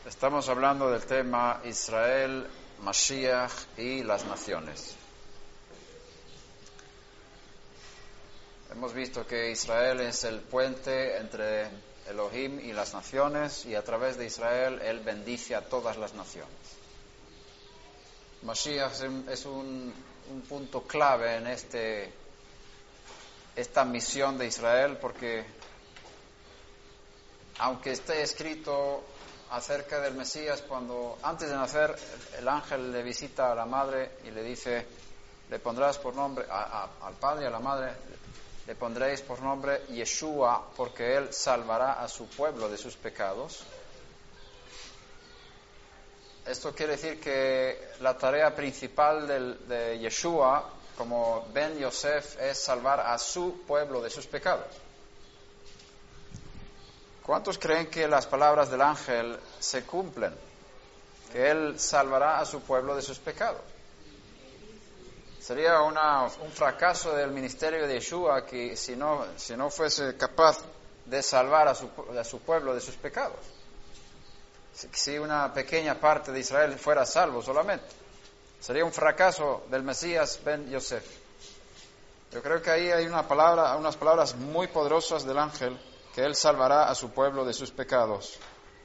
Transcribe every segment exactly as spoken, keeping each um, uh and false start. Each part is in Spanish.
Estamos hablando del tema Israel, Mashiach y las naciones. Hemos visto que Israel es el puente entre Elohim y las naciones, y a través de Israel Él bendice a todas las naciones. Mashiach es un, un punto clave en este, esta misión de Israel, porque aunque esté escrito acerca del Mesías, cuando antes de nacer el ángel le visita a la madre y le dice, le pondrás por nombre a, a, al padre y a la madre, le pondréis por nombre Yeshua, porque él salvará a su pueblo de sus pecados. Esto quiere decir que la tarea principal del, de Yeshua como Ben Yosef es salvar a su pueblo de sus pecados. ¿Cuántos creen que las palabras del ángel se cumplen? Que él salvará a su pueblo de sus pecados. Sería una, un fracaso del ministerio de Yeshua que si no, si no fuese capaz de salvar a su, a su pueblo de sus pecados. Si, si una pequeña parte de Israel fuera salvo solamente. Sería un fracaso del Mesías Ben Yosef. Yo creo que ahí hay una palabra, unas palabras muy poderosas del ángel, que Él salvará a su pueblo de sus pecados.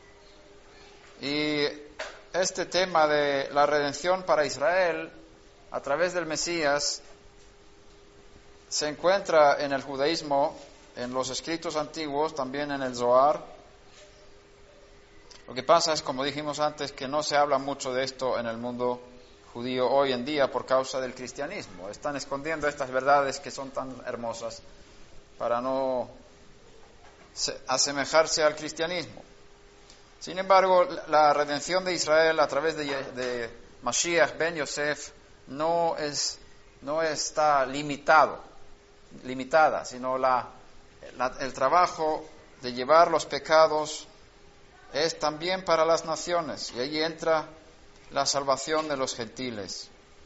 Y este tema de la redención para Israel a través del Mesías se encuentra en el judaísmo, en los escritos antiguos, también en el Zohar. Lo que pasa es, como dijimos antes, que no se habla mucho de esto en el mundo judío hoy en día por causa del cristianismo. Están escondiendo estas verdades que son tan hermosas para no asemejarse al cristianismo. Sin embargo, la redención de Israel a través de, de Mashiach Ben Yosef no es no está limitado, limitada, sino la, la, el trabajo de llevar los pecados es también para las naciones, y ahí entra la salvación de los gentiles.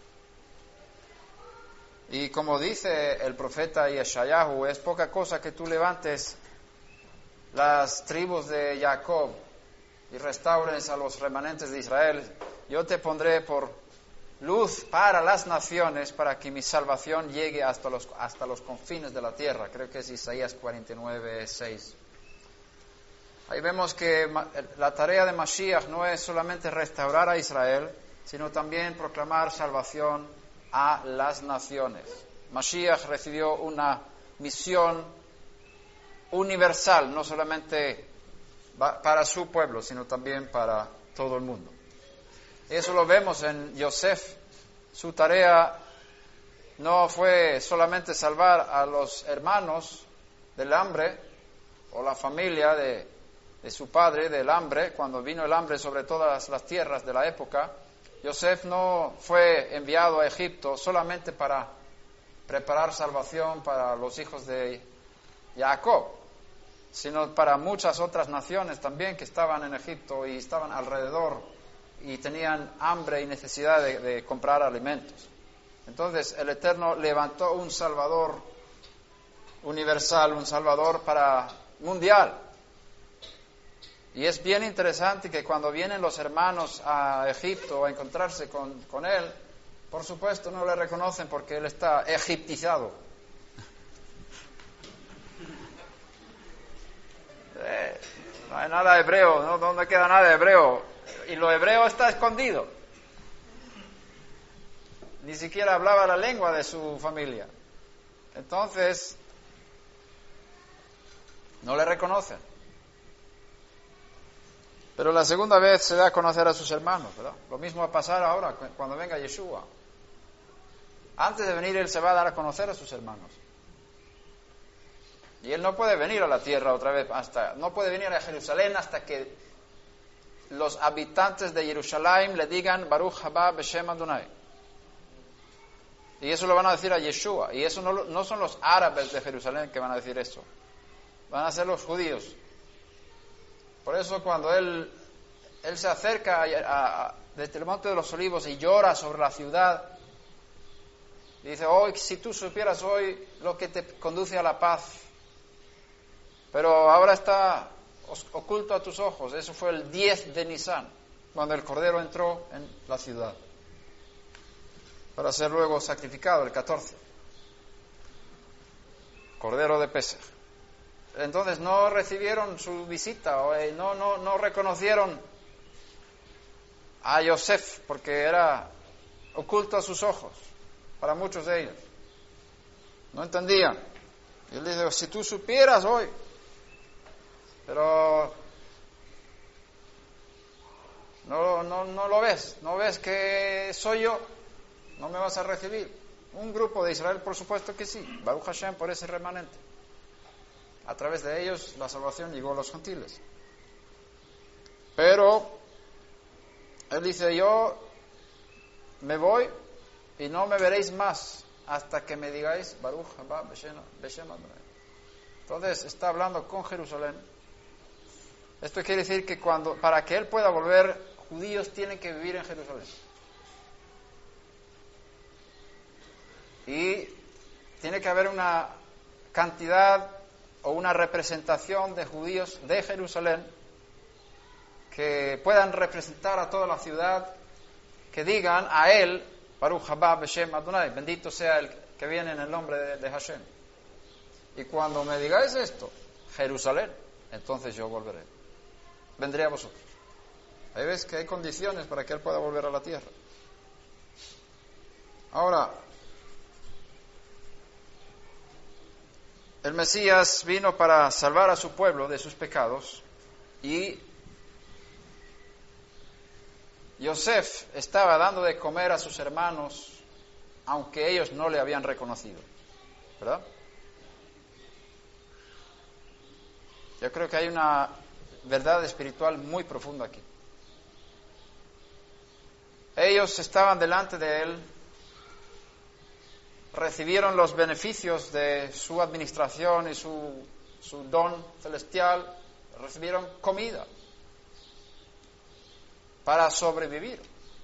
Y como dice el profeta Yeshayahu, es poca cosa que tú levantes las tribus de Jacob y restaures a los remanentes de Israel. Yo te pondré por luz para las naciones, para que mi salvación llegue hasta los, hasta los confines de la tierra. Creo que es Isaías cuarenta y nueve, seis. Ahí vemos que la tarea de Mashiach no es solamente restaurar a Israel, sino también proclamar salvación a las naciones. Mashiach recibió una misión universal, no solamente para su pueblo, sino también para todo el mundo. Eso lo vemos en Yosef. Su tarea no fue solamente salvar a los hermanos del hambre, o la familia de, de su padre del hambre, cuando vino el hambre sobre todas las tierras de la época. Yosef no fue enviado a Egipto solamente para preparar salvación para los hijos de Jacob, sino para muchas otras naciones también que estaban en Egipto y estaban alrededor y tenían hambre y necesidad de, de comprar alimentos. Entonces el Eterno levantó un Salvador universal, un Salvador para mundial. Y es bien interesante que cuando vienen los hermanos a Egipto a encontrarse con, con él, por supuesto no le reconocen porque él está egiptizado. Eh, no hay nada hebreo, ¿no? ¿Dónde queda nada hebreo? Y lo hebreo está escondido. Ni siquiera hablaba la lengua de su familia. Entonces, no le reconocen. Pero la segunda vez se da a conocer a sus hermanos, ¿verdad? Lo mismo va a pasar ahora cuando venga Yeshua. Antes de venir, él se va a dar a conocer a sus hermanos. Y él no puede venir a la tierra otra vez, hasta no puede venir a Jerusalén hasta que los habitantes de Jerusalén le digan Baruch haba Beshem Adonai. Y eso lo van a decir a Yeshua. Y eso no, no son los árabes de Jerusalén que van a decir eso. Van a ser los judíos. Por eso cuando él, él se acerca a, a, desde el Monte de los Olivos y llora sobre la ciudad, y dice, hoy, si tú supieras hoy lo que te conduce a la paz, pero ahora está oculto a tus ojos. Eso fue el diez de Nisan, cuando el Cordero entró en la ciudad, para ser luego sacrificado el catorce. Cordero de Pesaj. Entonces no recibieron su visita, o no, no, no reconocieron a Yosef, porque era oculto a sus ojos, para muchos de ellos. No entendían. Y él dice, si tú supieras hoy, pero no, no, no lo ves, no ves que soy yo, no me vas a recibir. Un grupo de Israel, por supuesto que sí, Baruch Hashem, por ese remanente. A través de ellos la salvación llegó a los gentiles. Pero él dice, yo me voy y no me veréis más hasta que me digáis Baruch haba Beshem Adonai. Entonces está hablando con Jerusalén. Esto quiere decir que cuando, para que él pueda volver, judíos tienen que vivir en Jerusalén. Y tiene que haber una cantidad o una representación de judíos de Jerusalén que puedan representar a toda la ciudad, que digan a él, Baruch haba Beshem Adonai, bendito sea el que viene en el nombre de, de Hashem. Y cuando me digáis esto, Jerusalén, entonces yo volveré. Vendré a vosotros. Ahí ves que hay condiciones para que él pueda volver a la tierra. Ahora, el Mesías vino para salvar a su pueblo de sus pecados y Yosef estaba dando de comer a sus hermanos aunque ellos no le habían reconocido, ¿verdad? Yo creo que hay una verdad espiritual muy profunda aquí. Ellos estaban delante de él, recibieron los beneficios de su administración y su, su don celestial, recibieron comida para sobrevivir.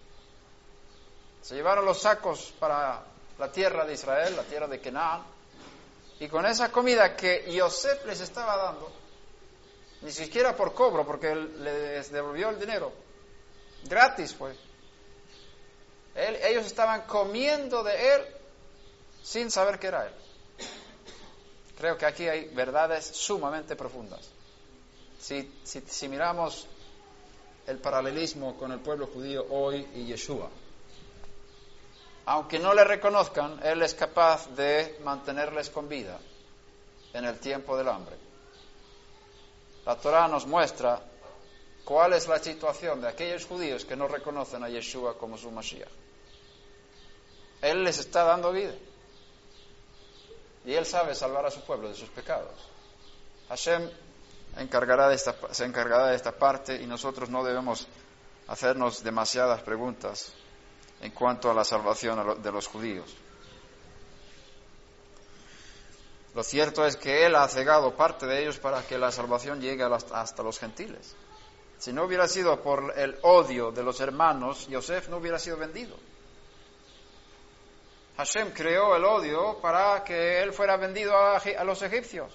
Se llevaron los sacos para la tierra de Israel, la tierra de Canaán, y con esa comida que Yosef les estaba dando, ni siquiera por cobro, porque él les devolvió el dinero, gratis pues, él, ellos estaban comiendo de él sin saber que era él. Creo que aquí hay verdades sumamente profundas. Si, si, si miramos el paralelismo con el pueblo judío hoy y Yeshua, aunque no le reconozcan, él es capaz de mantenerles con vida en el tiempo del hambre. La Torá nos muestra cuál es la situación de aquellos judíos que no reconocen a Yeshua como su Mashiach. Él les está dando vida. Y él sabe salvar a su pueblo de sus pecados. Hashem encargará de esta, se encargará de esta parte y nosotros no debemos hacernos demasiadas preguntas en cuanto a la salvación de los judíos. Lo cierto es que él ha cegado parte de ellos para que la salvación llegue hasta los gentiles. Si no hubiera sido por el odio de los hermanos, Yosef no hubiera sido vendido. Hashem creó el odio para que él fuera vendido a, a los egipcios.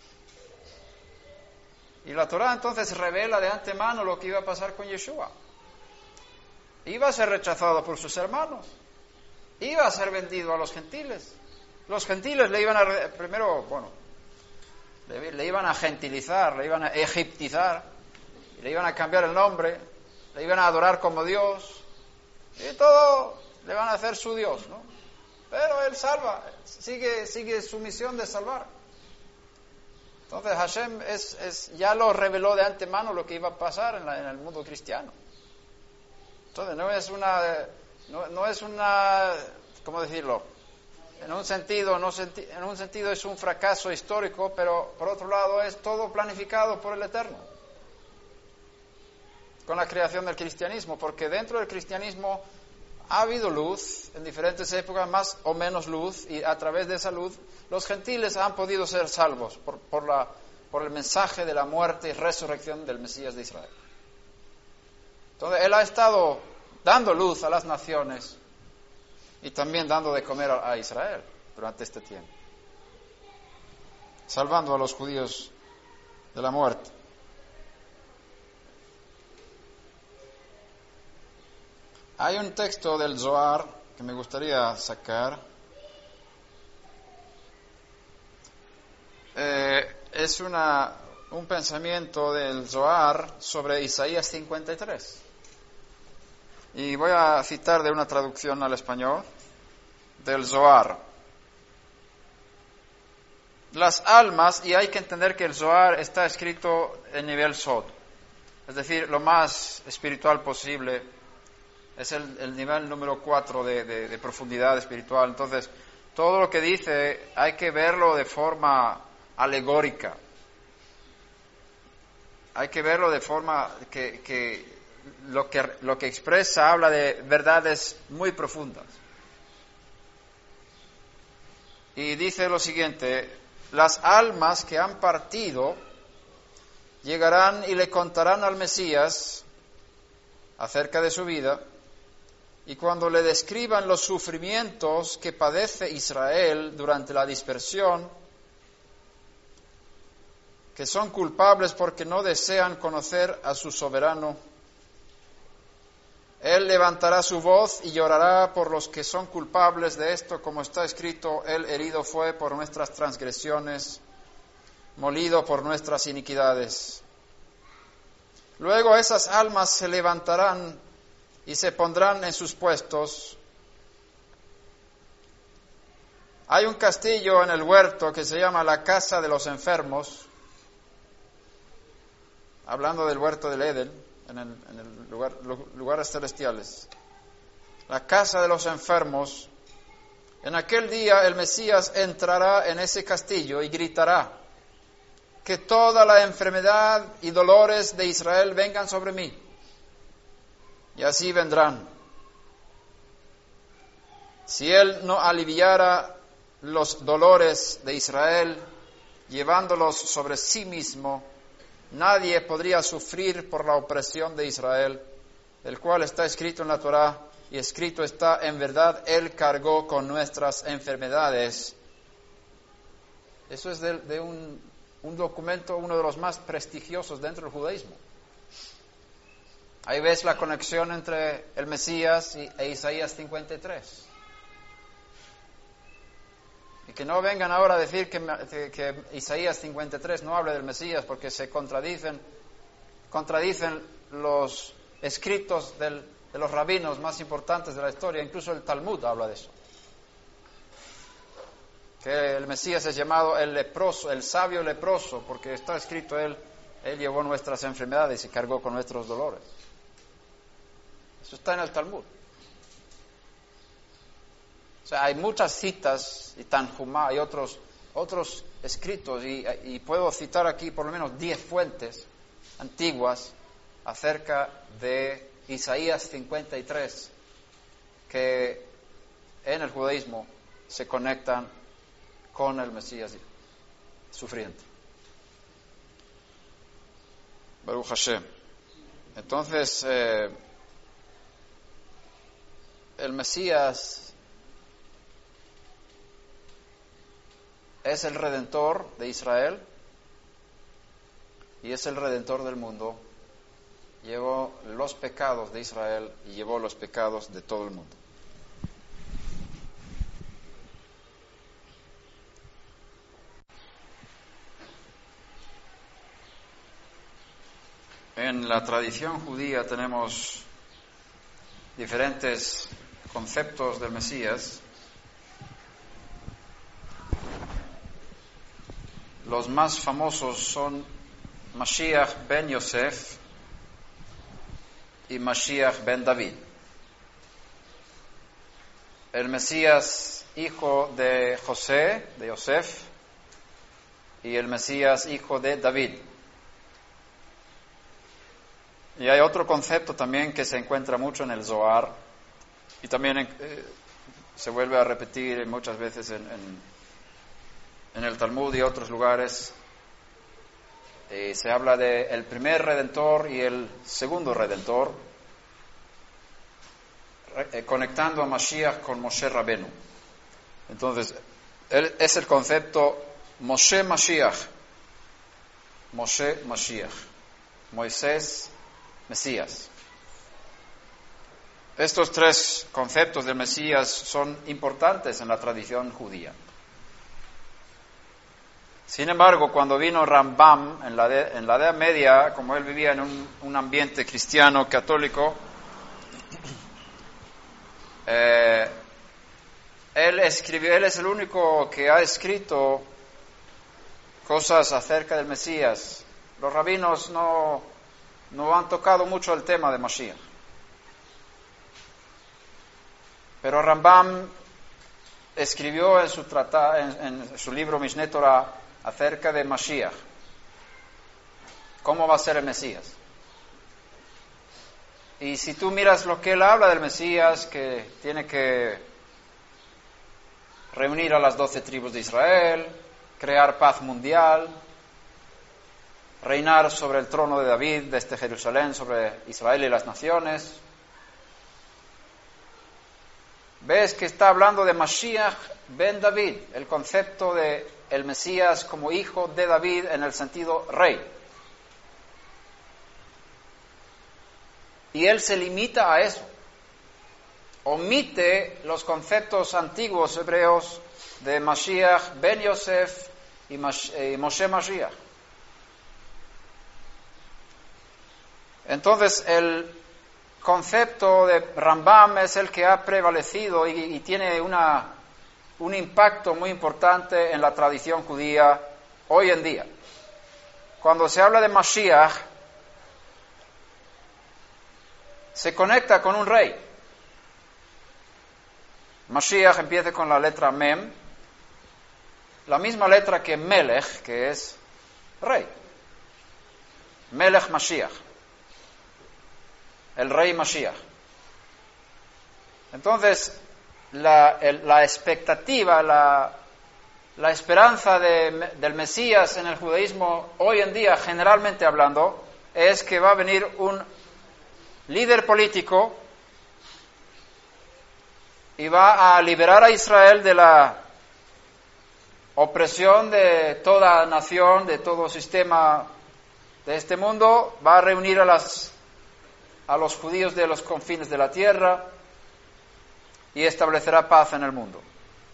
Y la Torá entonces revela de antemano lo que iba a pasar con Yeshua. Iba a ser rechazado por sus hermanos. Iba a ser vendido a los gentiles. Los gentiles le iban a, primero, bueno, le, le iban a gentilizar, le iban a egiptizar, le iban a cambiar el nombre, le iban a adorar como Dios, y todo le van a hacer su Dios, ¿no? Pero él salva, sigue, sigue su misión de salvar. Entonces Hashem es, es, ya lo reveló de antemano lo que iba a pasar en, la, en el mundo cristiano. Entonces no es una, no, no es una, ¿cómo decirlo? En un sentido, no senti, en un sentido es un fracaso histórico, pero por otro lado es todo planificado por el Eterno. Con la creación del cristianismo, porque dentro del cristianismo ha habido luz en diferentes épocas, más o menos luz, y a través de esa luz los gentiles han podido ser salvos por, por, la, por el mensaje de la muerte y resurrección del Mesías de Israel. Entonces él ha estado dando luz a las naciones y también dando de comer a, a Israel durante este tiempo, salvando a los judíos de la muerte. Hay un texto del Zohar que me gustaría sacar. Eh, es una, un pensamiento del Zohar sobre Isaías cincuenta y tres. Y voy a citar de una traducción al español del Zohar. Las almas, y hay que entender que el Zohar está escrito en nivel Sod, es decir, lo más espiritual posible, es el, el nivel número cuatro de, de, de profundidad espiritual. Entonces, todo lo que dice hay que verlo de forma alegórica, hay que verlo de forma que, que lo que lo que expresa habla de verdades muy profundas. Y dice lo siguiente: las almas que han partido llegarán y le contarán al Mesías acerca de su vida, y cuando le describan los sufrimientos que padece Israel durante la dispersión, que son culpables porque no desean conocer a su soberano, Él levantará su voz y llorará por los que son culpables de esto, como está escrito: Él herido fue por nuestras transgresiones, molido por nuestras iniquidades. Luego esas almas se levantarán y se pondrán en sus puestos. Hay un castillo en el huerto que se llama la Casa de los Enfermos, hablando del huerto del Edén, en el, en el lugar, lugares celestiales. La Casa de los Enfermos. En aquel día el Mesías entrará en ese castillo y gritará: que toda la enfermedad y dolores de Israel vengan sobre mí. Y así vendrán. Si Él no aliviara los dolores de Israel, llevándolos sobre sí mismo, nadie podría sufrir por la opresión de Israel, el cual está escrito en la Torá, y escrito está: en verdad Él cargó con nuestras enfermedades. Eso es de, de un, un documento, uno de los más prestigiosos dentro del judaísmo. Ahí ves la conexión entre el Mesías y, e Isaías cincuenta y tres. Y que no vengan ahora a decir que, que Isaías cincuenta y tres no hable del Mesías, porque se contradicen, contradicen los escritos del, de los rabinos más importantes de la historia. Incluso el Talmud habla de eso. Que el Mesías es llamado el leproso, el sabio leproso, porque está escrito: Él, él llevó nuestras enfermedades y cargó con nuestros dolores. Eso está en el Talmud. O sea, hay muchas citas, y Tanjumá, hay otros, otros escritos, y, y puedo citar aquí por lo menos diez fuentes antiguas acerca de Isaías cincuenta y tres, que en el judaísmo se conectan con el Mesías sufriente. Baruch Hashem. Entonces, eh, el Mesías es el Redentor de Israel y es el Redentor del mundo. Llevó los pecados de Israel y llevó los pecados de todo el mundo. En la tradición judía tenemos diferentes conceptos del Mesías. Los más famosos son Mashiach ben Yosef y Mashiach ben David. El Mesías hijo de José, de Yosef, y el Mesías hijo de David. Y hay otro concepto también que se encuentra mucho en el Zohar y también eh, se vuelve a repetir muchas veces en, en, en el Talmud y otros lugares. Eh, se habla de el primer Redentor y el segundo Redentor, re, eh, conectando a Mashiach con Moshe Rabenu. Entonces, él, es el concepto Moshe Mashiach, Moshe Mashiach, Moisés Mesías. Estos tres conceptos del Mesías son importantes en la tradición judía. Sin embargo, cuando vino Rambam en la, de, en la Edad Media, como él vivía en un, un ambiente cristiano católico, eh, él escribió, él es el único que ha escrito cosas acerca del Mesías. Los rabinos no, no han tocado mucho el tema de Mashiach. Pero Rambam escribió en su, trata, en, en su libro Mishneh Torah acerca de Mashiach. ¿Cómo va a ser el Mesías? Y si tú miras lo que él habla del Mesías, que tiene que reunir a las doce tribus de Israel, crear paz mundial, reinar sobre el trono de David desde Jerusalén, sobre Israel y las naciones. Ves que está hablando de Mashiach ben David, el concepto de el Mesías como hijo de David en el sentido rey. Y él se limita a eso. Omite los conceptos antiguos hebreos de Mashiach ben Yosef y Moshe Mashiach. Entonces el concepto de Rambam es el que ha prevalecido y, y tiene una, un impacto muy importante en la tradición judía hoy en día. Cuando se habla de Mashiach, se conecta con un rey. Mashiach empieza con la letra Mem, la misma letra que Melech, que es rey. Melech Mashiach. El rey Mashiach. Entonces, la, el, la expectativa, la, la esperanza de, del Mesías en el judaísmo hoy en día, generalmente hablando, es que va a venir un líder político y va a liberar a Israel de la opresión de toda nación, de todo sistema de este mundo, va a reunir a las a los judíos de los confines de la tierra y establecerá paz en el mundo.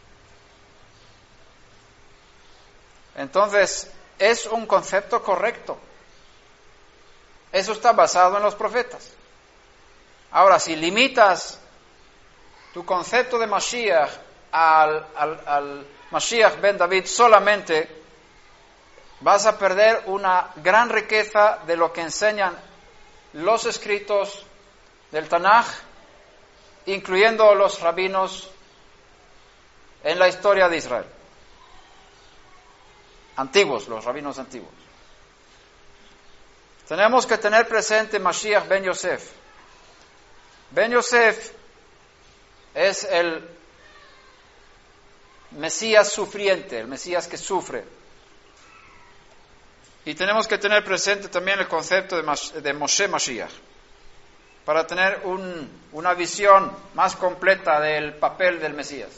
Entonces, es un concepto correcto. Eso está basado en los profetas. Ahora, si limitas tu concepto de Mashiach al, al, al Mashiach ben David solamente, vas a perder una gran riqueza de lo que enseñan los escritos del Tanaj, incluyendo los rabinos en la historia de Israel. Antiguos, los rabinos antiguos. Tenemos que tener presente Mashiach ben Yosef. Ben Yosef es el Mesías sufriente, el Mesías que sufre. Y tenemos que tener presente también el concepto de, Mas, de Moshe Mashiach, para tener un, una visión más completa del papel del Mesías.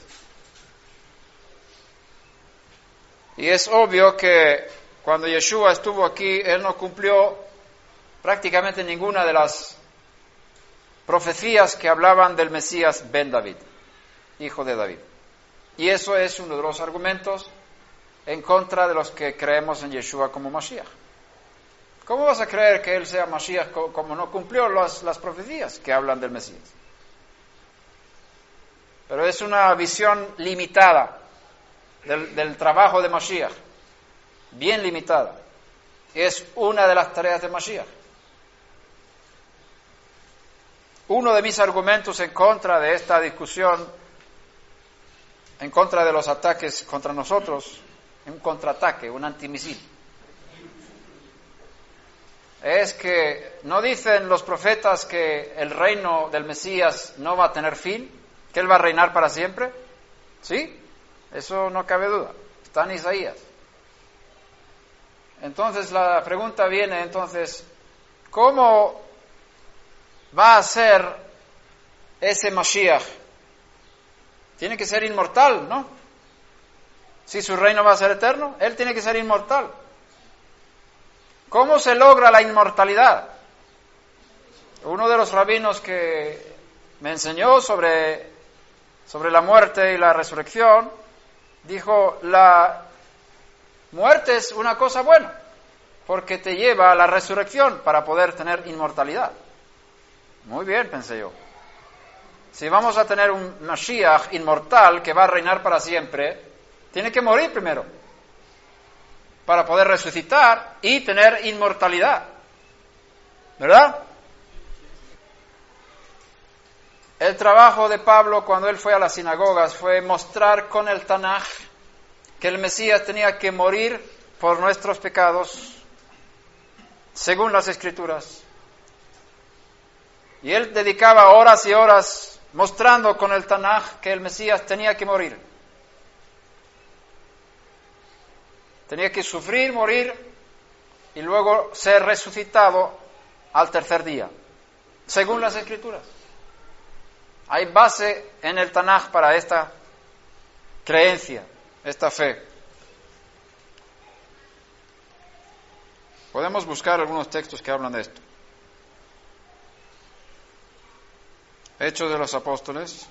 Y es obvio que cuando Yeshua estuvo aquí, él no cumplió prácticamente ninguna de las profecías que hablaban del Mesías ben David, hijo de David. Y eso es uno de los argumentos en contra de los que creemos en Yeshua como Mashiach. ¿Cómo vas a creer que él sea Mashiach como no cumplió las, las profecías que hablan del Mesías? Pero es una visión limitada del, del trabajo de Mashiach, bien limitada. Es una de las tareas de Mashiach. Uno de mis argumentos en contra de esta discusión, en contra de los ataques contra nosotros, un contraataque, un antimisil, es que no dicen los profetas que el reino del Mesías no va a tener fin, que él va a reinar para siempre. ¿Sí? Eso no cabe duda. Está en Isaías. Entonces la pregunta viene, entonces, ¿cómo va a ser ese Mashiach? Tiene que ser inmortal, ¿no? Si su reino va a ser eterno, él tiene que ser inmortal. ¿Cómo se logra la inmortalidad? Uno de los rabinos que me enseñó sobre, sobre la muerte y la resurrección, dijo, la muerte es una cosa buena, porque te lleva a la resurrección para poder tener inmortalidad. Muy bien, pensé yo. Si vamos a tener un Mashiach inmortal que va a reinar para siempre, tiene que morir primero para poder resucitar y tener inmortalidad. ¿Verdad? El trabajo de Pablo cuando él fue a las sinagogas fue mostrar con el Tanaj que el Mesías tenía que morir por nuestros pecados, según las Escrituras. Y él dedicaba horas y horas mostrando con el Tanaj que el Mesías tenía que morir. Tenía que sufrir, morir y luego ser resucitado al tercer día, según las Escrituras. Hay base en el Tanaj para esta creencia, esta fe. Podemos buscar algunos textos que hablan de esto. Hechos de los Apóstoles,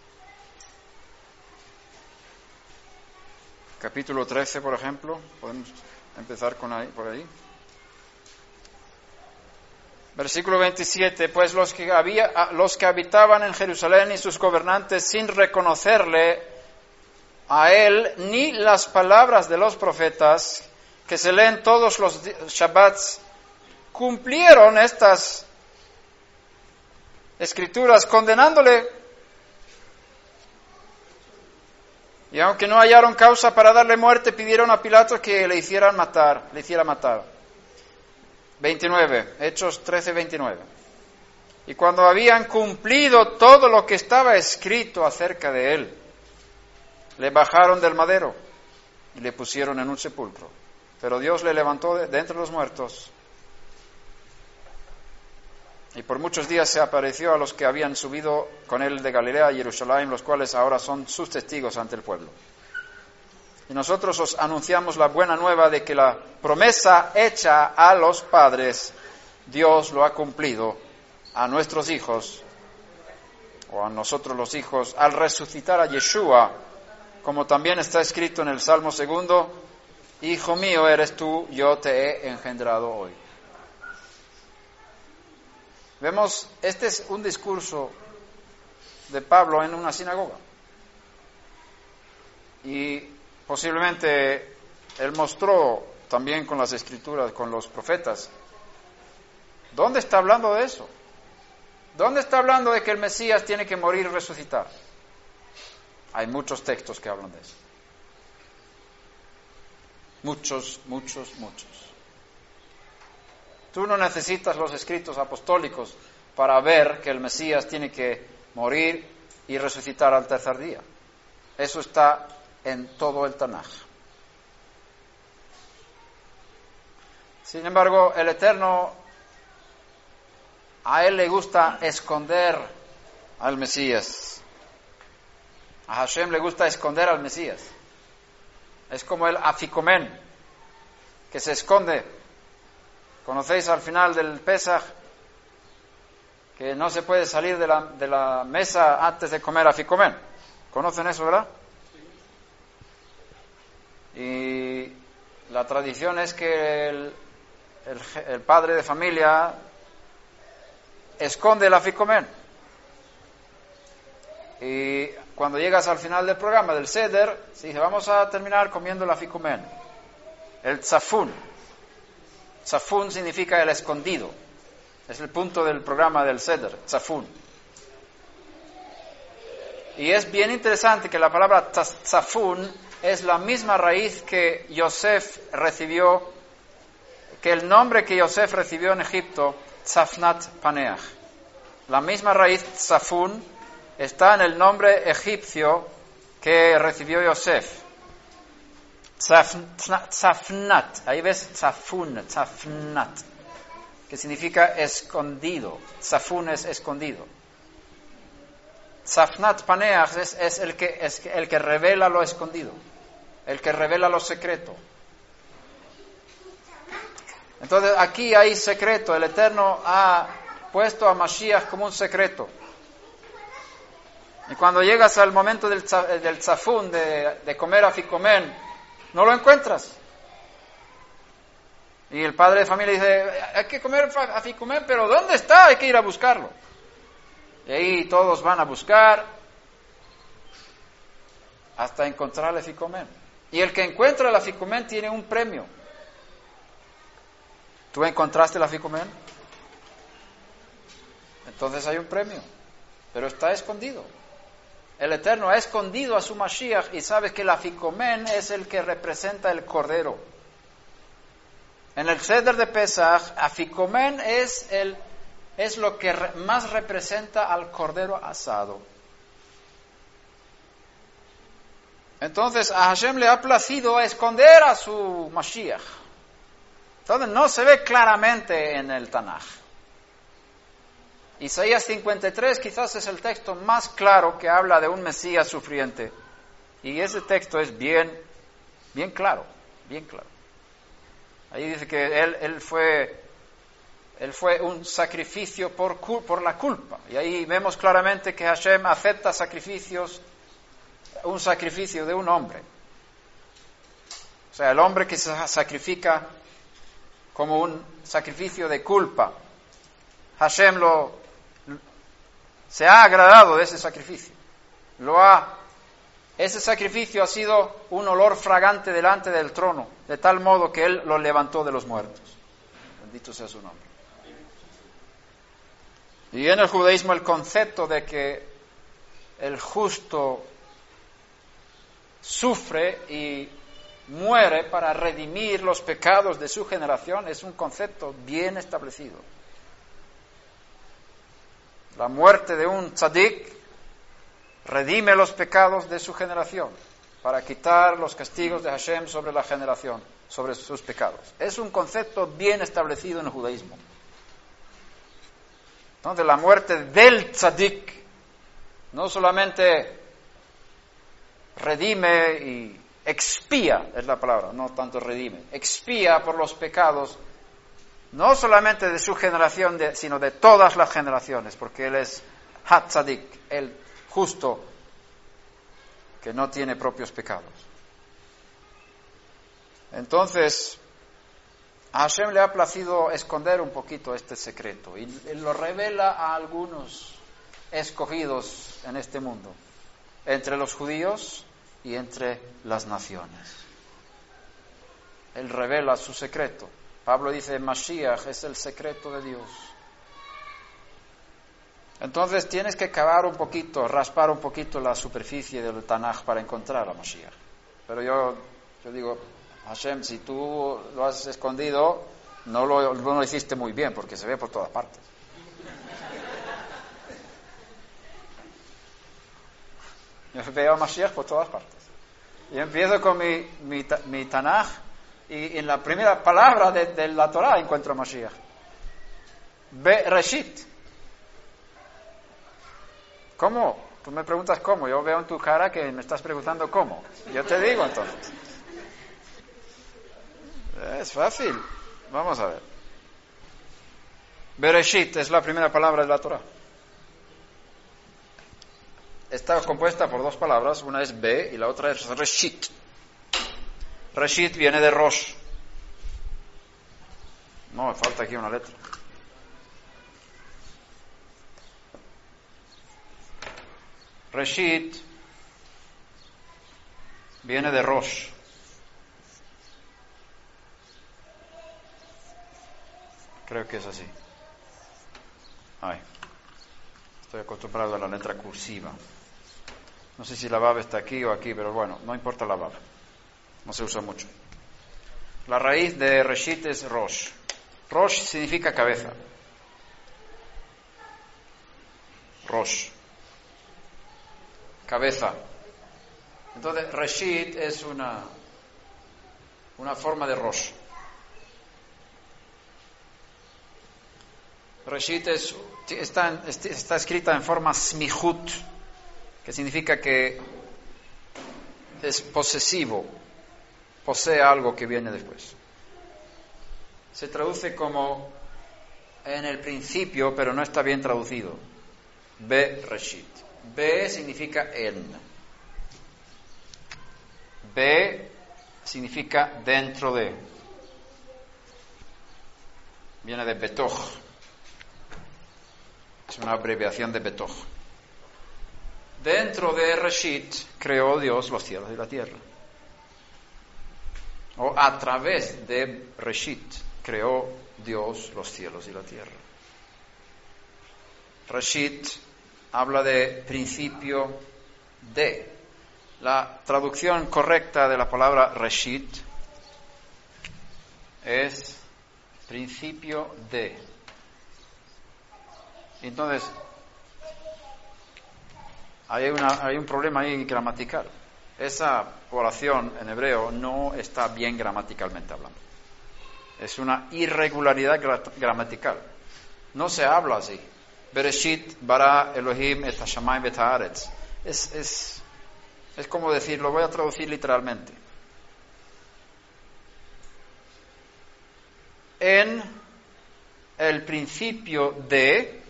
capítulo trece, por ejemplo. Podemos empezar con ahí, por ahí. Versículo veintisiete, pues los que, había, los que habitaban en Jerusalén y sus gobernantes sin reconocerle a él ni las palabras de los profetas que se leen todos los Shabbats, cumplieron estas Escrituras condenándole. Y aunque no hallaron causa para darle muerte, pidieron a Pilato que le hicieran matar, le hiciera matar. veintinueve, Hechos trece, veintinueve. Y cuando habían cumplido todo lo que estaba escrito acerca de él, le bajaron del madero y le pusieron en un sepulcro. Pero Dios le levantó de, de entre los muertos. Y por muchos días se apareció a los que habían subido con él de Galilea a Jerusalén, los cuales ahora son sus testigos ante el pueblo. Y nosotros os anunciamos la buena nueva de que la promesa hecha a los padres, Dios lo ha cumplido a nuestros hijos, o a nosotros los hijos, al resucitar a Yeshua, como también está escrito en el Salmo segundo, Hijo mío eres tú, yo te he engendrado hoy. Vemos, este es un discurso de Pablo en una sinagoga. Y posiblemente él mostró también con las Escrituras, con los profetas. ¿Dónde está hablando de eso? ¿Dónde está hablando de que el Mesías tiene que morir y resucitar? Hay muchos textos que hablan de eso. Muchos, muchos, muchos. Tú no necesitas los escritos apostólicos para ver que el Mesías tiene que morir y resucitar al tercer día. Eso está en todo el Tanaj. Sin embargo, el Eterno, a él le gusta esconder al Mesías. A Hashem le gusta esconder al Mesías. Es como el aficomen, que se esconde. ¿Conocéis al final del Pesaj que no se puede salir de la, de la mesa antes de comer aficomen? ¿Conocen eso, verdad? Y la tradición es que el, el, el padre de familia esconde el aficomen. Y cuando llegas al final del programa, del Seder, se dice, vamos a terminar comiendo el aficomen, el tzafun. Tzafun significa el escondido. Es el punto del programa del Seder, tzafun. Y es bien interesante que la palabra tzafun es la misma raíz que Yosef recibió, que el nombre que Yosef recibió en Egipto, Tzafnat Paneach. La misma raíz tzafun está en el nombre egipcio que recibió Yosef. Tzafnat, ahí ves tzafun, tzafnat, que significa escondido. Tzafun es escondido. Tzafnat Paneach es, es, el que, es el que revela lo escondido, el que revela lo secreto. Entonces aquí hay secreto. El Eterno ha puesto a Mashiach como un secreto. Y cuando llegas al momento del, del tzafún, de, de comer afikomen, no lo encuentras. Y el padre de familia dice, hay que comer afikomen, pero ¿dónde está? Hay que ir a buscarlo. Y ahí todos van a buscar hasta encontrar el afikomen. Y el que encuentra el afikomen tiene un premio. ¿Tú encontraste el afikomen? Entonces hay un premio, pero está escondido. El Eterno ha escondido a su Mashiach y sabes que el afikomen es el que representa el Cordero. En el Seder de Pesach, afikomen es, el, es lo que re, más representa al Cordero asado. Entonces a Hashem le ha placido esconder a su Mashiach. Entonces no se ve claramente en el Tanaj. Isaías cincuenta y tres quizás es el texto más claro que habla de un Mesías sufriente. Y ese texto es bien, bien claro, bien claro. Ahí dice que él, él, fue, él fue un sacrificio por, por la culpa. Y ahí vemos claramente que Hashem acepta sacrificios, un sacrificio de un hombre. O sea, el hombre que se sacrifica como un sacrificio de culpa. Hashem lo... se ha agradado de ese sacrificio. Lo ha, ese sacrificio ha sido un olor fragante delante del trono, de tal modo que Él lo levantó de los muertos. Bendito sea su nombre. Y en el judaísmo el concepto de que el justo sufre y muere para redimir los pecados de su generación es un concepto bien establecido. La muerte de un tzadik redime los pecados de su generación para quitar los castigos de Hashem sobre la generación, sobre sus pecados. Es un concepto bien establecido en el judaísmo. Entonces la muerte del tzadik no solamente redime y expía, es la palabra, no tanto redime, expía por los pecados no solamente de su generación, de, sino de todas las generaciones, porque Él es Hatzadik, el justo, que no tiene propios pecados. Entonces, a Hashem le ha placido esconder un poquito este secreto, y Él lo revela a algunos escogidos en este mundo, entre los judíos y entre las naciones. Él revela su secreto. Pablo dice, Mashiach es el secreto de Dios. Entonces tienes que cavar un poquito, raspar un poquito la superficie del Tanaj para encontrar a Mashiach. Pero yo, yo digo, Hashem, si tú lo has escondido, no lo, no lo hiciste muy bien, porque se ve por todas partes. Yo veo a Mashiach por todas partes. Y empiezo con mi, mi, mi Tanaj, y en la primera palabra de, de la Torah encuentro a Mashiach. Bereshit. ¿Cómo? Tú me preguntas cómo. Yo veo en tu cara que me estás preguntando cómo. Yo te digo entonces. Es fácil. Vamos a ver. Bereshit es la primera palabra de la Torah. Está compuesta por dos palabras. Una es Be y la otra es Reshit. Reshit viene de Rosh. No, me falta aquí una letra. Reshit viene de Rosh. Creo que es así. Ay, estoy acostumbrado a la letra cursiva. No sé si la bab está aquí o aquí, pero bueno, no importa la bab. No se usa mucho. La raíz de Reshit es Rosh. Rosh significa cabeza. Rosh. Cabeza. Entonces, Reshit es una, una forma de Rosh. Reshit es, está, está escrita en forma smihut, que significa que es posesivo, posee algo que viene después. Se traduce como en el principio, pero no está bien traducido. Be Reshit. Be significa en. Be significa dentro de. Viene de Betoch. Es una abreviación de Betoch. Dentro de Reshit creó Dios los cielos y la tierra. O a través de Reshit creó Dios los cielos y la tierra. Reshit habla de principio de. La traducción correcta de la palabra Reshit es principio de. Entonces, hay, una, hay un problema ahí gramatical. Esa oración en hebreo no está bien gramaticalmente hablando. Es una irregularidad gra- gramatical. No se habla así. Bereshit bara Elohim et hashamayim et haaretz. Es, es, es como decir, lo voy a traducir literalmente. En el principio de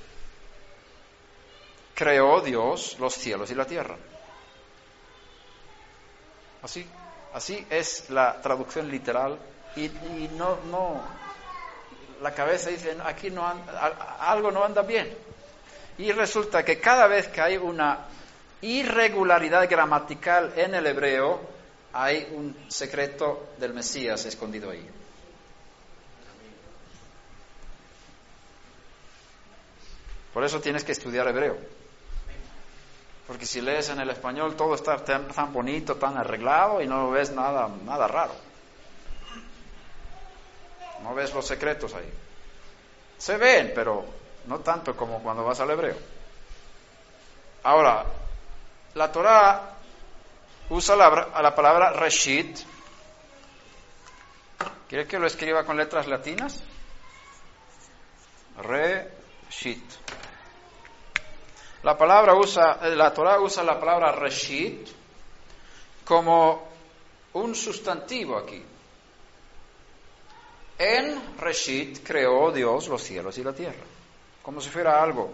creó Dios los cielos y la tierra. Así, así es la traducción literal y, y no, no, la cabeza dice, aquí no anda, algo no anda bien. Y resulta que cada vez que hay una irregularidad gramatical en el hebreo, hay un secreto del Mesías escondido ahí. Por eso tienes que estudiar hebreo. Porque si lees en el español todo está tan, tan bonito, tan arreglado y no ves nada, nada raro. No ves los secretos ahí. Se ven, pero no tanto como cuando vas al hebreo. Ahora, la Torá usa la, la palabra Reshit. ¿Quieres que lo escriba con letras latinas? Reshit. La palabra usa, la Torá usa la palabra Reshit como un sustantivo aquí. En Reshit creó Dios los cielos y la tierra, como si fuera algo.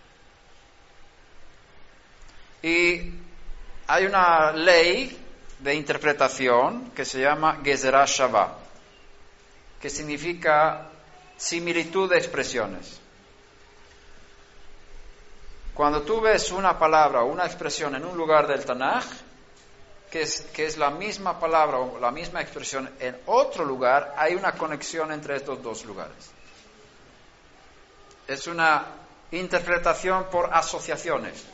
Y hay una ley de interpretación que se llama Gezerah Shavah, que significa similitud de expresiones. Cuando tú ves una palabra o una expresión en un lugar del Tanaj, que es, que es la misma palabra o la misma expresión en otro lugar, hay una conexión entre estos dos lugares. Es una interpretación por asociaciones.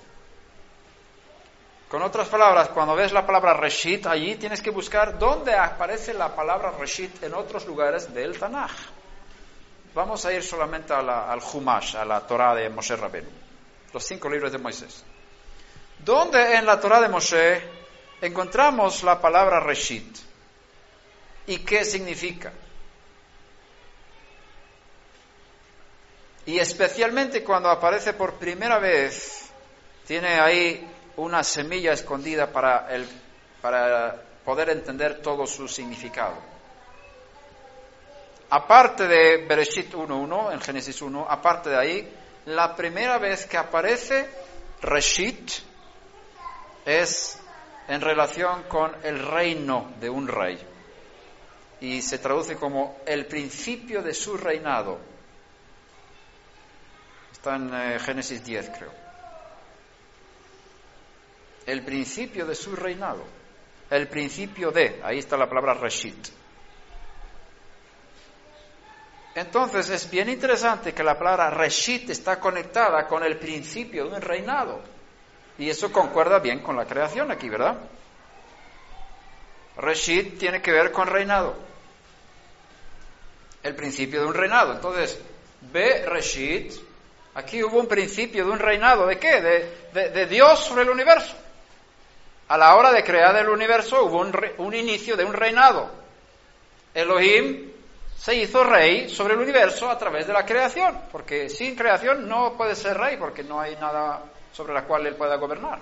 Con otras palabras, cuando ves la palabra Reshit, allí tienes que buscar dónde aparece la palabra Reshit en otros lugares del Tanaj. Vamos a ir solamente a la, al Humash, a la Torá de Moshe Rabenu, los cinco libros de Moisés. ¿Dónde en la Torá de Moshe encontramos la palabra Reshit? ¿Y qué significa? Y especialmente cuando aparece por primera vez, tiene ahí una semilla escondida para, el, para poder entender todo su significado. Aparte de Bereshit uno uno, en Génesis uno, aparte de ahí, la primera vez que aparece Reshit es en relación con el reino de un rey. Y se traduce como el principio de su reinado. Está en eh, Génesis diez, creo. El principio de su reinado. El principio de, ahí está la palabra Reshit. Entonces es bien interesante que la palabra Reshit está conectada con el principio de un reinado. Y eso concuerda bien con la creación aquí, ¿verdad? Reshit tiene que ver con reinado. El principio de un reinado. Entonces, ve Reshit, aquí hubo un principio de un reinado. ¿De qué? De, de, de Dios sobre el universo. A la hora de crear el universo hubo un, re, un inicio de un reinado. Elohim se hizo rey sobre el universo a través de la creación, porque sin creación no puede ser rey, porque no hay nada sobre la cual él pueda gobernar.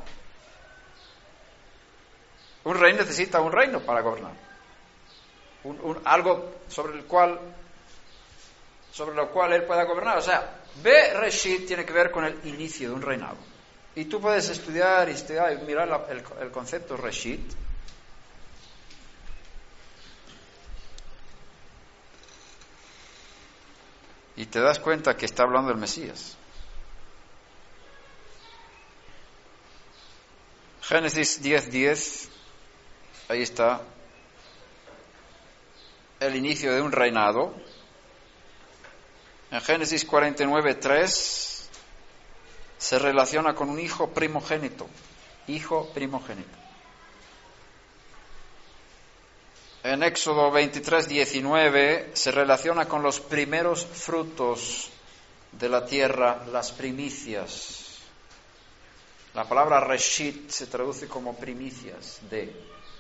Un rey necesita un reino para gobernar. Un, un, algo sobre el cual sobre lo cual él pueda gobernar. O sea, Bereshit tiene que ver con el inicio de un reinado. Y tú puedes estudiar y estudiar y mirar la, el, el concepto Reshit. Y te das cuenta que está hablando del Mesías. Génesis diez diez, ahí está el inicio de un reinado. En Génesis cuarenta y nueve tres se relaciona con un hijo primogénito, hijo primogénito. En Éxodo veintitrés diecinueve se relaciona con los primeros frutos de la tierra, las primicias. La palabra Reshit se traduce como primicias de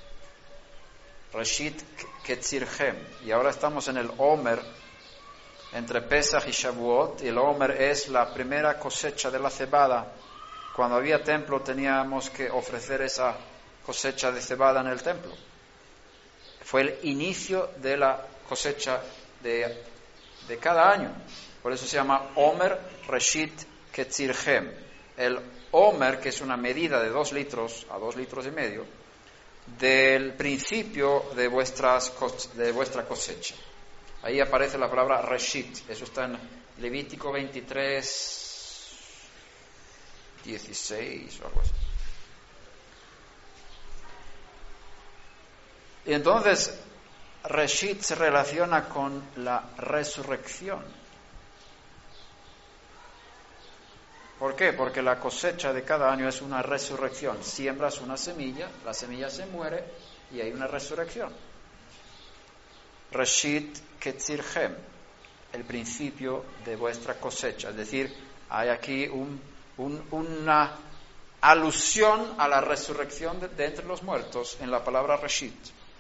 Reshit Ketzirchem. Y ahora estamos en el Omer, entre Pesach y Shavuot, y el Omer es la primera cosecha de la cebada. Cuando había templo teníamos que ofrecer esa cosecha de cebada en el templo. Fue el inicio de la cosecha de, de cada año. Por eso se llama Omer Reshit Ketzirchem. El Omer, que es una medida de dos litros a dos litros y medio, del principio de, vuestras, de vuestra cosecha. Ahí aparece la palabra Reshit. Eso está en Levítico veintitrés dieciséis o algo así. Y entonces, Reshit se relaciona con la resurrección. ¿Por qué? Porque la cosecha de cada año es una resurrección. Siembras una semilla, la semilla se muere y hay una resurrección. Reshit Ketzirchem, el principio de vuestra cosecha. Es decir, hay aquí un, un, una alusión a la resurrección de, de entre los muertos en la palabra Reshit.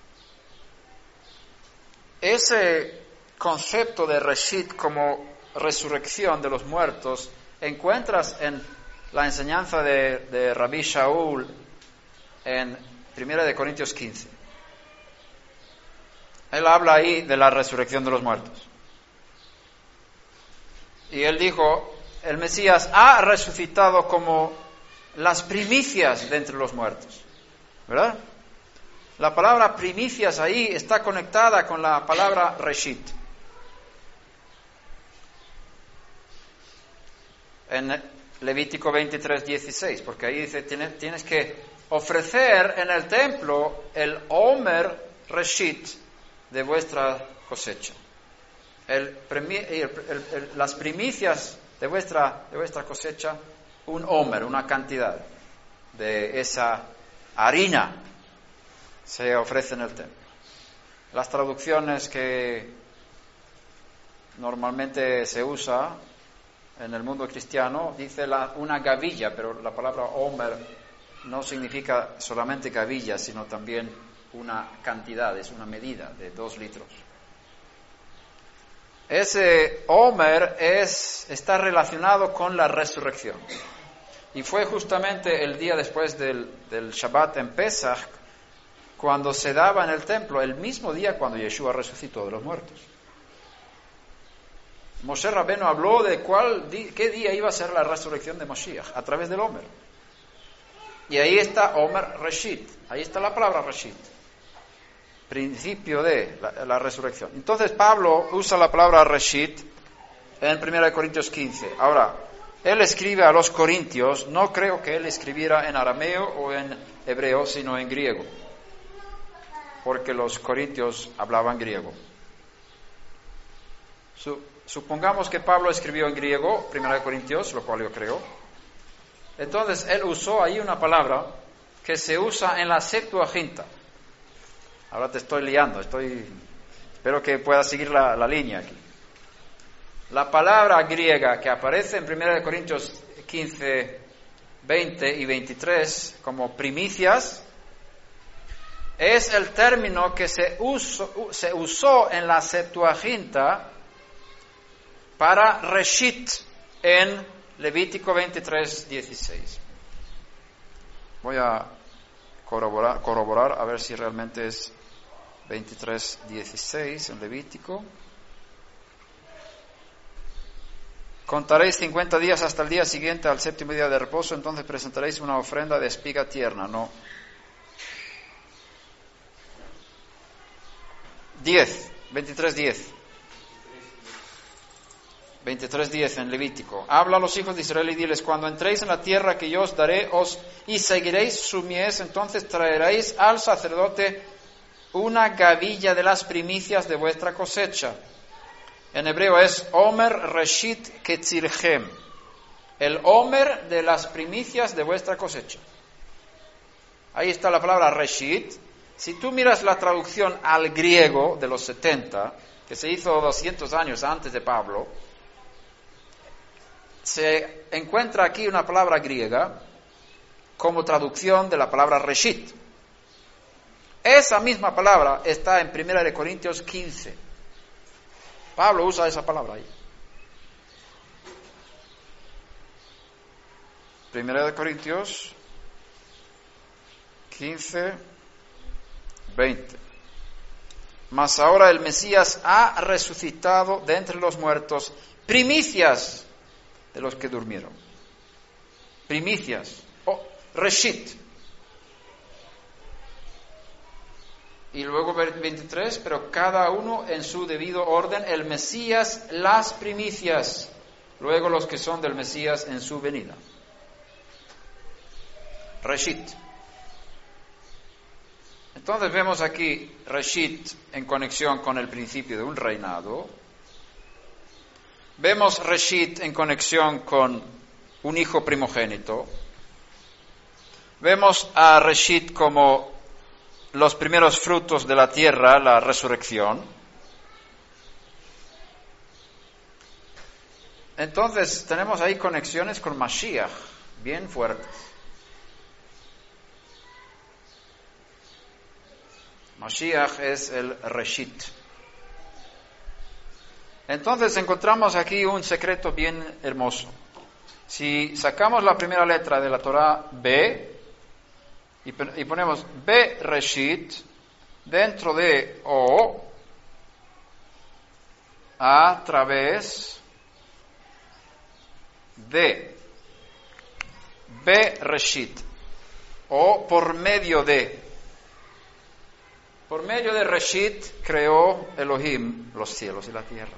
Ese concepto de Reshit como resurrección de los muertos encuentras en la enseñanza de, de Rabbi Shaul en primera de Corintios quince. Él habla ahí de la resurrección de los muertos. Y él dijo, el Mesías ha resucitado como las primicias de entre los muertos. ¿Verdad? La palabra primicias ahí está conectada con la palabra Reshit. En Levítico veintitrés dieciséis, porque ahí dice, tienes, tienes que ofrecer en el templo el Omer Reshit de vuestra cosecha. El, el, el, el, las primicias de vuestra, de vuestra cosecha, un Omer, una cantidad de esa harina se ofrece en el templo. Las traducciones que normalmente se usa en el mundo cristiano dice la, una gavilla, pero la palabra Omer no significa solamente gavilla, sino también una cantidad, es una medida de dos litros. Ese Omer es, está relacionado con la resurrección. Y fue justamente el día después del, del Shabbat en Pesach, cuando se daba en el templo, el mismo día cuando Yeshua resucitó de los muertos. Moshe Rabbeinu habló de cuál, qué día iba a ser la resurrección de Moshiach, a través del Omer. Y ahí está Omer Reshit, ahí está la palabra Reshit, principio de la, la resurrección. Entonces Pablo usa la palabra Reshit en primera de Corintios quince. Ahora, él escribe a los corintios, no creo que él escribiera en arameo o en hebreo, sino en griego, porque los corintios hablaban griego. Supongamos que Pablo escribió en griego, primera de Corintios, lo cual yo creo. Entonces, él usó ahí una palabra que se usa en la Septuaginta. Ahora te estoy liando, estoy, espero que puedas seguir la, la línea aquí. La palabra griega que aparece en primera de Corintios quince, veinte y veintitrés como primicias, es el término que se usó, se usó en la Septuaginta para Reshit en Levítico veintitrés dieciséis. Voy a corroborar, corroborar a ver si realmente es veintitrés dieciséis en Levítico. Contaréis cincuenta días hasta el día siguiente al séptimo día de reposo, entonces presentaréis una ofrenda de espiga tierna, no. diez, veintitrés diez. veintitrés diez en Levítico. Habla a los hijos de Israel y diles, cuando entréis en la tierra que yo os daré, os y seguiréis su mies, entonces traeréis al sacerdote una gavilla de las primicias de vuestra cosecha. En hebreo es Omer Reshit Ketzirchem, el Omer de las primicias de vuestra cosecha. Ahí está la palabra Reshit. Si tú miras la traducción al griego de los setenta, que se hizo doscientos años antes de Pablo, se encuentra aquí una palabra griega como traducción de la palabra Reshit. Esa misma palabra está en primera de Corintios quince. Pablo usa esa palabra ahí. Primera de Corintios quince, veinte. Mas ahora el Mesías ha resucitado de entre los muertos, primicias de los que durmieron. Primicias. Oh, Reshit. Y luego veintitrés, pero cada uno en su debido orden, el Mesías las primicias, luego los que son del Mesías en su venida. Reshit. Entonces vemos aquí Reshit en conexión con el principio de un reinado. Vemos Reshit en conexión con un hijo primogénito. Vemos a Reshit como los primeros frutos de la tierra, la resurrección. Entonces tenemos ahí conexiones con Mashiach bien fuertes. Mashiach es el Reshit. Entonces encontramos aquí un secreto bien hermoso. Si sacamos la primera letra de la Torah, B, y ponemos B Reshit, dentro de O, a través de B Reshit, o por medio de. Por medio de Reshit creó Elohim los cielos y la tierra.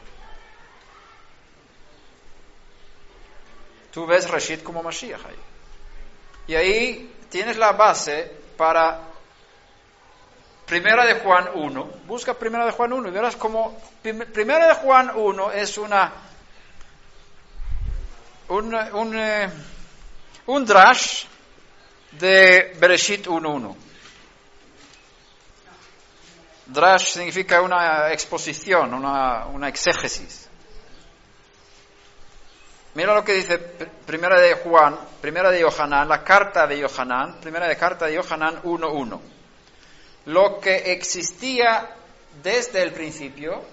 Tú ves Reshit como Mashiach ahí. Y ahí tienes la base para Primera de Juan uno. Busca Primera de Juan uno y verás como Primera de Juan uno es una un, un, eh, un drash de Bereshit uno uno. Drash significa una exposición, una, una exégesis. Mira lo que dice Primera de Juan, Primera de Yohanan, la carta de Yohanan, Primera de carta de Yohanan uno uno. Lo que existía desde el principio,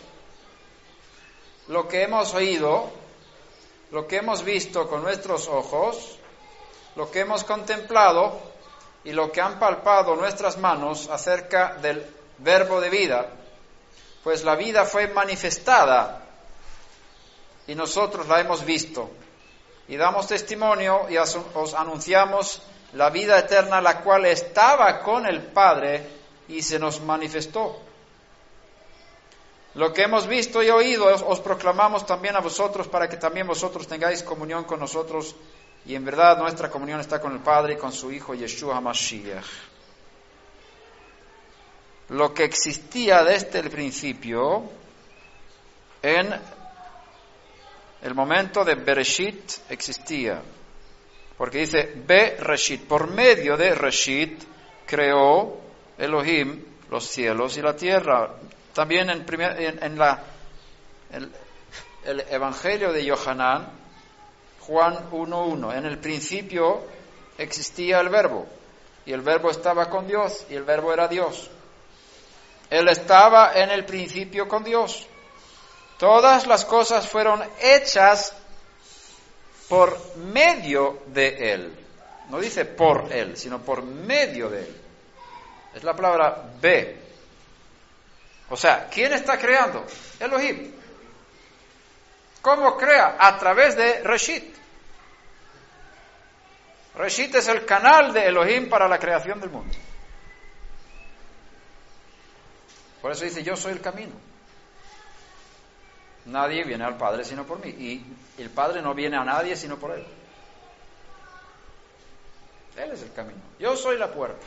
lo que hemos oído, lo que hemos visto con nuestros ojos, lo que hemos contemplado y lo que han palpado nuestras manos acerca del verbo de vida, pues la vida fue manifestada y nosotros la hemos visto, y damos testimonio y os anunciamos la vida eterna, la cual estaba con el Padre y se nos manifestó. Lo que hemos visto y oído os, os proclamamos también a vosotros, para que también vosotros tengáis comunión con nosotros, y en verdad nuestra comunión está con el Padre y con su Hijo Yeshua HaMashiach. Lo que existía desde el principio, en el momento de Bereshit existía, porque dice Be Reshit, por medio de Reshit creó Elohim los cielos y la tierra. También en, primer, en, en la, el, el Evangelio de Yohanan, Juan uno uno, en el principio existía el Verbo, y el Verbo estaba con Dios, y el Verbo era Dios. Él estaba en el principio con Dios. Todas las cosas fueron hechas por medio de Él. No dice por Él, sino por medio de Él. Es la palabra be. O sea, ¿quién está creando? Elohim. ¿Cómo crea? A través de Reshit. Reshit es el canal de Elohim para la creación del mundo. Por eso dice, yo soy el camino. Nadie viene al Padre sino por mí. Y el Padre no viene a nadie sino por Él. Él es el camino. Yo soy la puerta.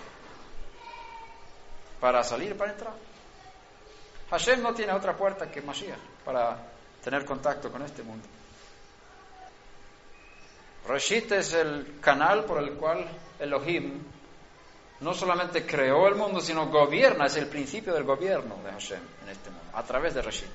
Para salir, para entrar. Hashem no tiene otra puerta que Mashiach para tener contacto con este mundo. Reshit es el canal por el cual Elohim no solamente creó el mundo, sino gobierna, es el principio del gobierno de Hashem en este mundo, a través de Reshit.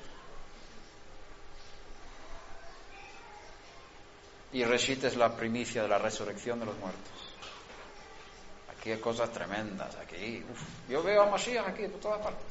Y Reshit es la primicia de la resurrección de los muertos. Aquí hay cosas tremendas, aquí, uf, yo veo a Mashiach aquí por todas partes.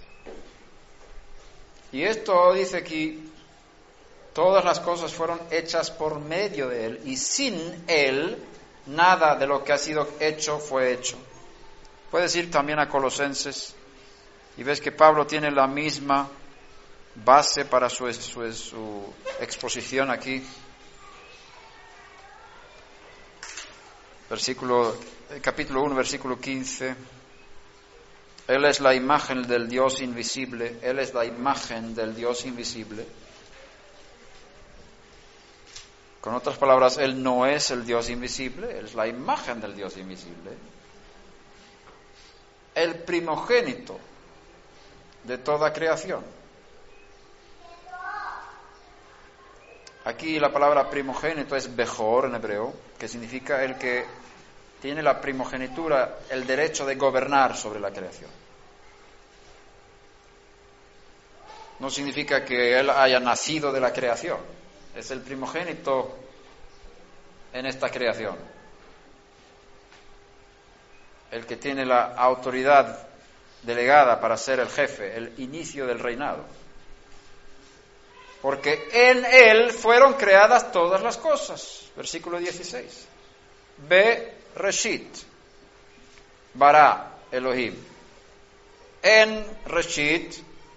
Y esto dice aquí, todas las cosas fueron hechas por medio de Él, y sin Él, nada de lo que ha sido hecho fue hecho. Puedes ir también a Colosenses, y ves que Pablo tiene la misma base para su, su, su exposición aquí. Versículo, capítulo uno, versículo quince. Él es la imagen del Dios invisible, Él es la imagen del Dios invisible. Con otras palabras, Él no es el Dios invisible, Él es la imagen del Dios invisible. El primogénito de toda creación. Aquí la palabra primogénito es Bejor en hebreo, que significa el que tiene la primogenitura, el derecho de gobernar sobre la creación. No significa que él haya nacido de la creación, es el primogénito en esta creación. El que tiene la autoridad delegada para ser el jefe, el inicio del reinado. Porque en Él fueron creadas todas las cosas. Versículo dieciséis. Be Reshit, bara Elohim. En Reshit,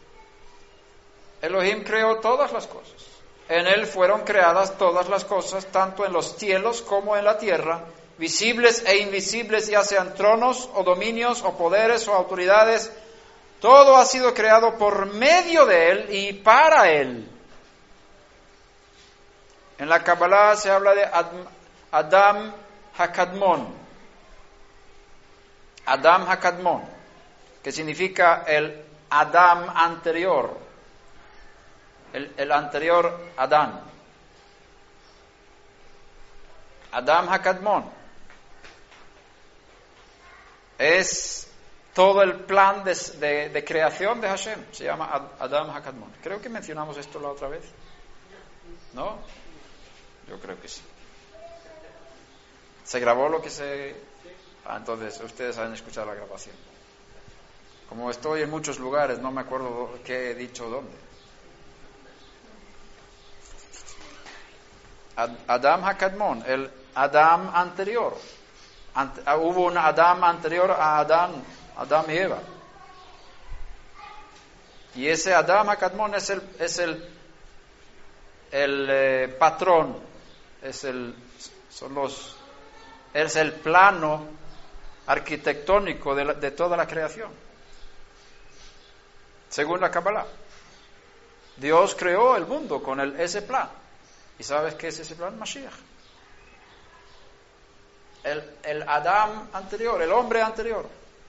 Elohim creó todas las cosas. En Él fueron creadas todas las cosas, tanto en los cielos como en la tierra, visibles e invisibles, ya sean tronos o dominios o poderes o autoridades. Todo ha sido creado por medio de Él y para Él. En la Kabbalah se habla de Adam HaKadmon. Adam HaKadmon, que significa el Adam anterior. El, el anterior Adán. Adam HaKadmon. Es todo el plan de, de, de creación de Hashem. Se llama Adam HaKadmon. Creo que mencionamos esto la otra vez. ¿No? Yo creo que sí. ¿Se grabó lo que se...? Ah, entonces ustedes han escuchado la grabación. Como estoy en muchos lugares, no me acuerdo qué he dicho dónde. Adam HaKadmon, el Adam anterior. Ant- hubo un Adam anterior a Adán, Adán y Eva. Y ese Adam HaKadmon es el, es el, el eh, patrón, es el, son los, es el plano arquitectónico de, la, de toda la creación. Según la Kabbalah, Dios creó el mundo con el, ese plan. ¿Y sabes qué es ese plan? Mashiach. El, el Adán anterior, el hombre anterior.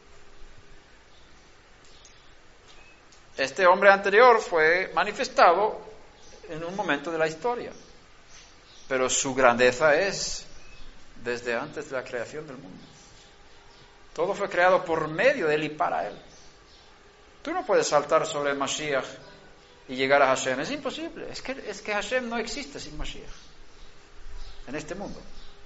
Este hombre anterior fue manifestado en un momento de la historia, pero su grandeza es desde antes de la creación del mundo. Todo fue creado por medio de él y para él. Tú no puedes saltar sobre Mashiach y llegar a Hashem. Es imposible. Es que, es que Hashem no existe sin Mashiach en este mundo.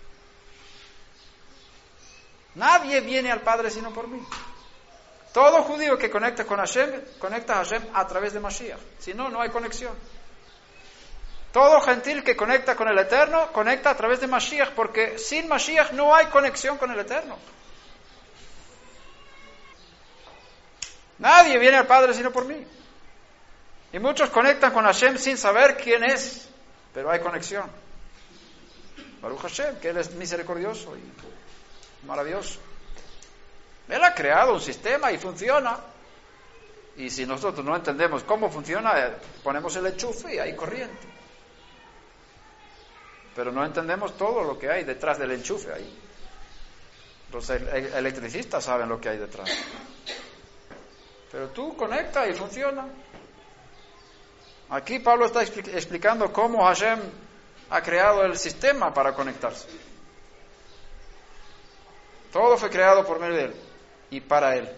Nadie viene al Padre sino por mí. Todo judío que conecta con Hashem, conecta a Hashem a través de Mashiach. Si no, no hay conexión. Todo gentil que conecta con el Eterno, conecta a través de Mashiach, porque sin Mashiach no hay conexión con el Eterno. Nadie viene al Padre sino por mí. Y muchos conectan con Hashem sin saber quién es pero hay conexión. Baruch Hashem, que Él es misericordioso y maravilloso. Él ha creado un sistema y funciona. Y si nosotros no entendemos cómo funciona, ponemos el enchufe y hay corriente. Pero no entendemos todo lo que hay detrás del enchufe ahí. Los electricistas saben lo que hay detrás. Pero tú conecta y funciona. Aquí Pablo está explicando cómo Hashem ha creado el sistema para conectarse. Todo fue creado por medio de Él y para Él.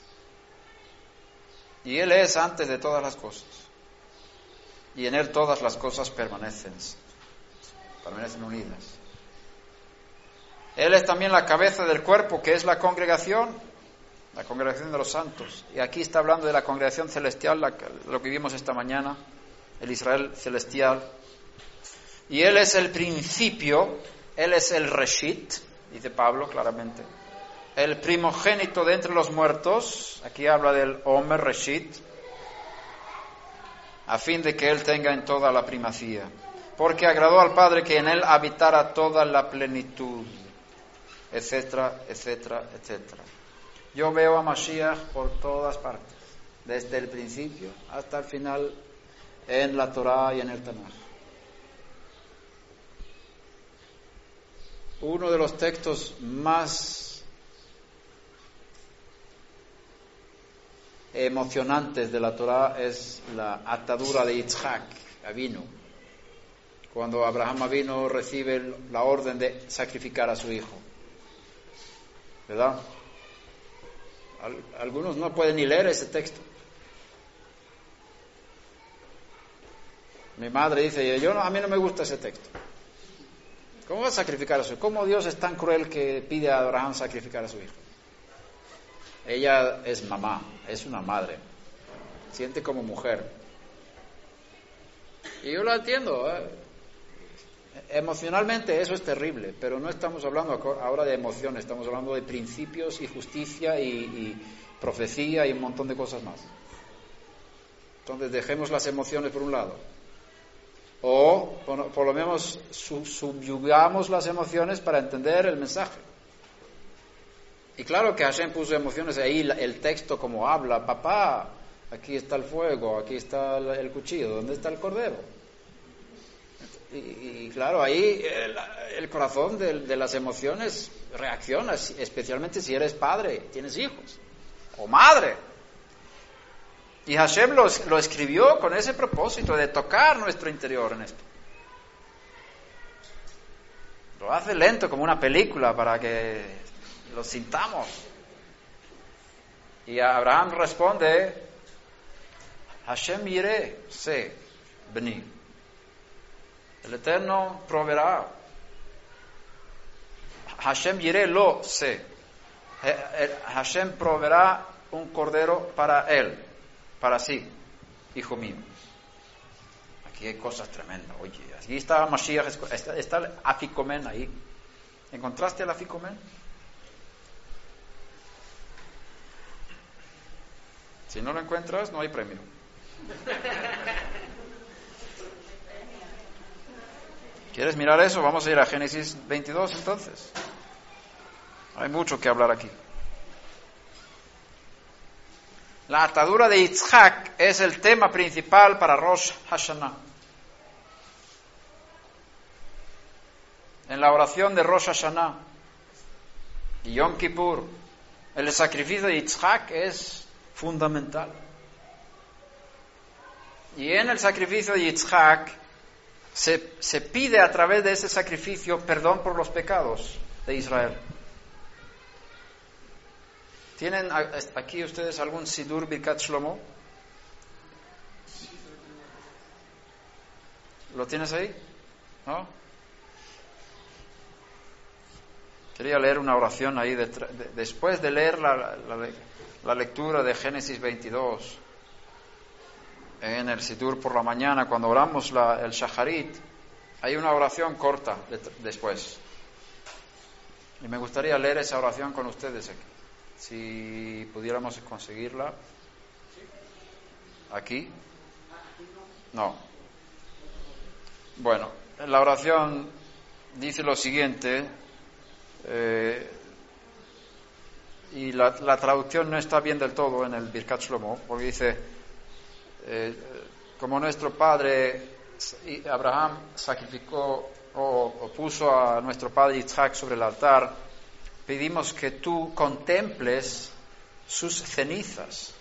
Y Él es antes de todas las cosas. Y en Él todas las cosas permanecen, permanecen unidas. Él es también la cabeza del cuerpo, que es la congregación, la congregación de los santos. Y aquí está hablando de la congregación celestial, la, lo que vimos esta mañana, el Israel celestial. Y Él es el principio, Él es el Reshit, dice Pablo claramente. El primogénito de entre los muertos, aquí habla del Omer Reshit, a fin de que Él tenga en toda la primacía. Porque agradó al Padre que en Él habitara toda la plenitud, etcétera, etcétera, etcétera. Yo veo a Mashiach por todas partes, desde el principio hasta el final, en la Torá y en el Tanaj. Uno de los textos más emocionantes de la Torá es la atadura de Yitzhak Avinu, cuando Abraham Avinu recibe la orden de sacrificar a su hijo, ¿verdad? Algunos no pueden ni leer ese texto. Mi madre dice, yo no, a mí no me gusta ese texto. ¿Cómo va a sacrificar a su hijo? ¿Cómo Dios es tan cruel que pide a Abraham sacrificar a su hijo? Ella es mamá, es una madre, siente como mujer. Y yo la entiendo, ¿eh? Emocionalmente eso es terrible, pero no estamos hablando ahora de emociones, estamos hablando de principios y justicia y, y profecía y un montón de cosas más. Entonces dejemos las emociones por un lado, o por, por lo menos sub, subyugamos las emociones para entender el mensaje. Y claro que Hashem puso emociones ahí, el texto como habla, papá, aquí está el fuego, aquí está el cuchillo, ¿dónde está el cordero? Y, y claro, ahí el, el corazón de, de las emociones reacciona, especialmente si eres padre, tienes hijos, o madre. Y Hashem lo, lo escribió con ese propósito de tocar nuestro interior en esto. Lo hace lento como una película para que lo sintamos. Y Abraham responde, Hashem yireh, sé, vení. El Eterno proveerá. Hashem yireh lo sé. Hashem proveerá un cordero para él, para sí, hijo mío. Aquí hay cosas tremendas. Oye, aquí está Mashiach, está, está el Afikomen ahí. ¿Encontraste el Afikomen? Si no lo encuentras, no hay premio. ¿Quieres mirar eso? Vamos a ir a Génesis veintidós entonces. Hay mucho que hablar aquí. La atadura de Yitzhak es el tema principal para Rosh Hashanah. En la oración de Rosh Hashanah y Yom Kippur, el sacrificio de Yitzhak es fundamental. Y en el sacrificio de Yitzhak se, se pide a través de ese sacrificio perdón por los pecados de Israel. ¿Tienen aquí ustedes algún Sidur Birkat Shlomo? ¿Lo tienes ahí? ¿No? Quería leer una oración ahí de, de, después de leer la, la, la lectura de Génesis veintidós. En el Sidur por la mañana, cuando oramos la, el Shacharit, hay una oración corta de, después. Y me gustaría leer esa oración con ustedes aquí. Si pudiéramos conseguirla. ¿Aquí? No. Bueno, la oración dice lo siguiente, eh, y la, la traducción no está bien del todo en el Birkat Shlomo, porque dice, eh, como nuestro padre Abraham sacrificó o, o puso a nuestro padre Yitzhak sobre el altar, pedimos que tú contemples sus cenizas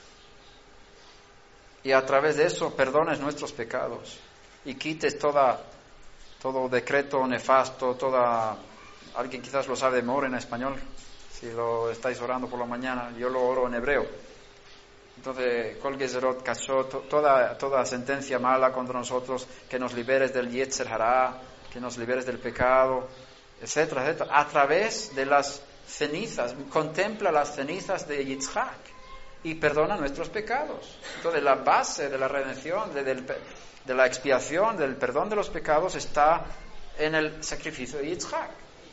y a través de eso perdones nuestros pecados y quites toda, todo decreto nefasto, toda... Alguien quizás lo sabe de memoria en español, si lo estáis orando por la mañana, yo lo oro en hebreo. Entonces, Kol Gezerot Kashot, toda, toda sentencia mala contra nosotros, que nos liberes del Yetzer Hará, que nos liberes del pecado, etcétera, etcétera, a través de las cenizas. Contempla las cenizas de Yitzhak y perdona nuestros pecados. Entonces, la base de la redención, de, del, de la expiación, del perdón de los pecados está en el sacrificio de Yitzhak.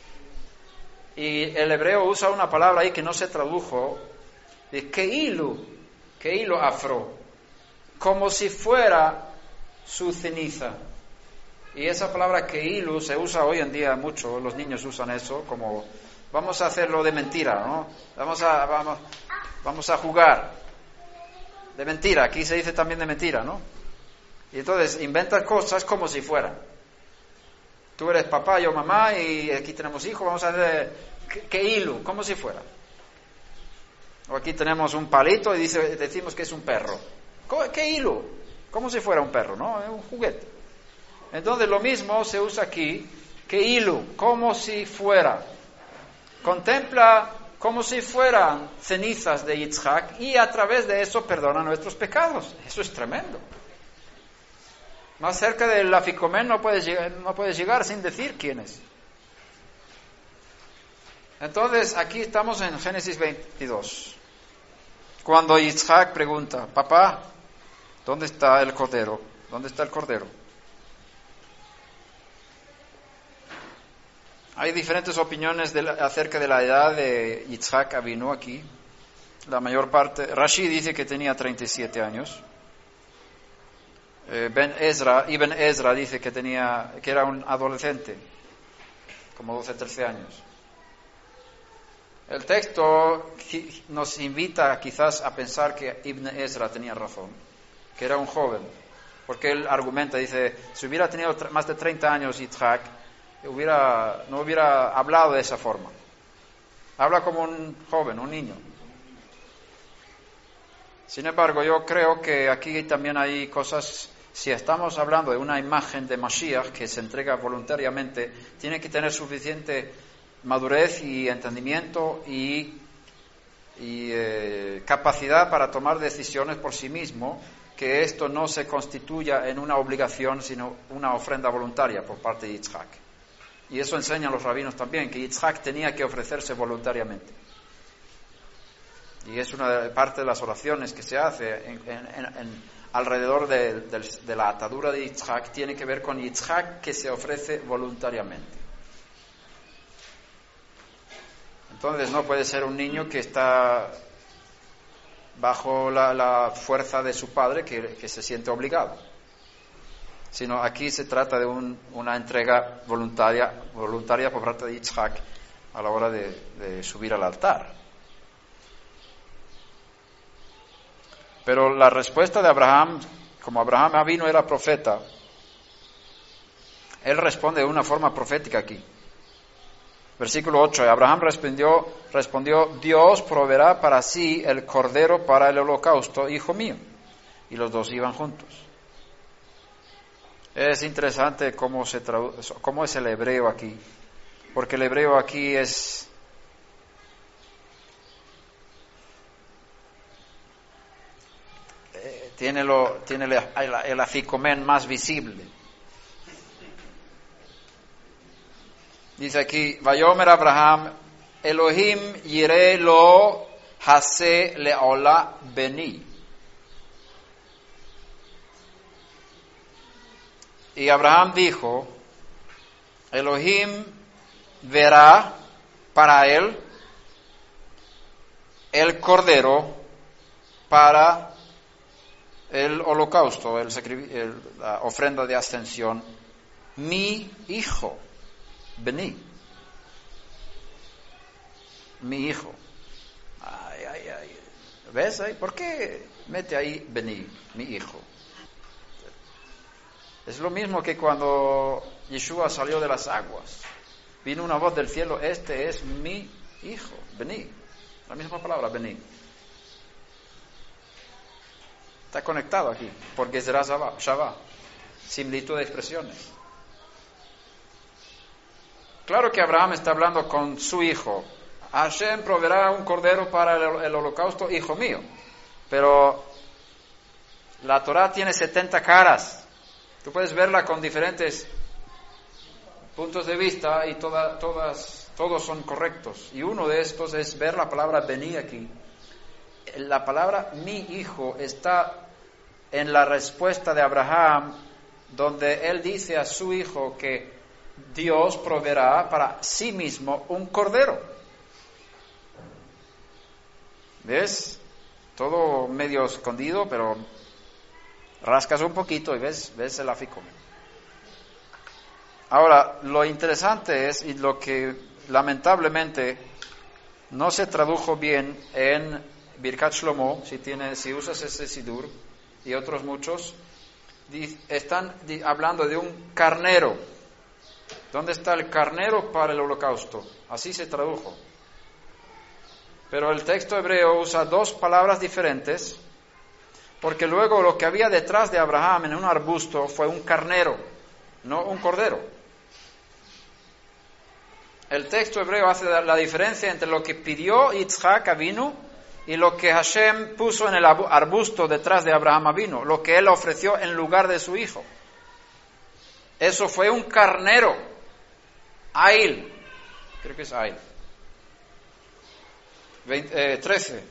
Y el hebreo usa una palabra ahí que no se tradujo, de keilu, keilu afro, como si fuera su ceniza. Y esa palabra keilu se usa hoy en día mucho, los niños usan eso, como vamos a hacerlo de mentira, ¿no? Vamos a, vamos, vamos a jugar de mentira, aquí se dice también de mentira, ¿no? Y entonces inventan cosas como si fuera. Tú eres papá, yo mamá, y aquí tenemos hijos, vamos a hacer keilu, como si fuera. O aquí tenemos un palito y dice, decimos que es un perro. Keilu, como si fuera un perro, ¿no? Es un juguete. Entonces lo mismo se usa aquí, keilu, como si fuera. Contempla como si fueran cenizas de Yitzhak y a través de eso perdona nuestros pecados. Eso es tremendo. Más cerca del aficomen no puedes llegar, no puedes llegar sin decir quién es. Entonces, aquí estamos en Génesis veintidós. Cuando Yitzhak pregunta, papá, ¿dónde está el cordero? ¿Dónde está el cordero? Hay diferentes opiniones de la, acerca de la edad de Yitzhak Avinu aquí. La mayor parte, Rashi dice que tenía treinta y siete años. Ben Ezra, Ibn Ezra dice que tenía, que era un adolescente, como doce, trece años. El texto nos invita quizás a pensar que Ibn Ezra tenía razón, que era un joven, porque él argumenta, dice, si hubiera tenido más de treinta años Yitzhak, hubiera, no hubiera hablado de esa forma. Habla como un joven, un niño. Sin embargo, yo creo que aquí también hay cosas. Si estamos hablando de una imagen de Mashiach que se entrega voluntariamente, tiene que tener suficiente madurez y entendimiento y, y eh, capacidad para tomar decisiones por sí mismo, que esto no se constituya en una obligación, sino una ofrenda voluntaria por parte de Yitzhak. Y eso enseñan los rabinos también, que Yitzhak tenía que ofrecerse voluntariamente. Y es una parte de las oraciones que se hace en, en, en alrededor de, de, de la atadura de Yitzhak, tiene que ver con Yitzhak que se ofrece voluntariamente. Entonces no puede ser un niño que está bajo la, la fuerza de su padre que, que se siente obligado, sino aquí se trata de un, una entrega voluntaria, voluntaria por parte de Yitzhak a la hora de, de subir al altar. Pero la respuesta de Abraham, como Abraham Avinu era profeta, él responde de una forma profética aquí. Versículo ocho, Abraham respondió, respondió, Dios proveerá para sí el cordero para el holocausto, hijo mío. Y los dos iban juntos. Es interesante cómo, se traduce, cómo es el hebreo aquí, porque el hebreo aquí es... Tiene, lo, tiene el, el, el aficomen más visible. Dice aquí, Vayomer Abraham, Elohim yireh lo hase leola beni. Y Abraham dijo, Elohim verá para él el cordero para el holocausto, el, el, la ofrenda de ascensión mi hijo, Bení, mi hijo. Ay, ay, ay. ¿Ves ahí? ¿Por qué mete ahí Bení, mi hijo? Es lo mismo que cuando Yeshua salió de las aguas. Vino una voz del cielo, este es mi hijo, Bení. La misma palabra, Bení. Está conectado aquí, porque será Shabbat, similitud de expresiones. Claro que Abraham está hablando con su hijo. Hashem proveerá un cordero para el, el holocausto, hijo mío. Pero la Torah tiene setenta caras. Tú puedes verla con diferentes puntos de vista y toda, todas, todos son correctos. Y uno de estos es ver la palabra Bení aquí. La palabra mi hijo está en la respuesta de Abraham, donde él dice a su hijo que Dios proveerá para sí mismo un cordero. ¿Ves? Todo medio escondido, pero rascas un poquito y ves, ves el afico. Ahora, lo interesante es, y lo que lamentablemente no se tradujo bien en Birkat Shlomo, si, tiene, si usas ese Sidur, y otros muchos, están hablando de un carnero. ¿Dónde está el carnero para el holocausto? Así se tradujo. Pero el texto hebreo usa dos palabras diferentes, porque luego lo que había detrás de Abraham en un arbusto fue un carnero, no un cordero. El texto hebreo hace la diferencia entre lo que pidió Yitzhak Avinu y lo que Hashem puso en el arbusto detrás de Abraham Avinu, lo que él ofreció en lugar de su hijo. Eso fue un carnero, Ail, creo que es Ail. veinte, eh, trece.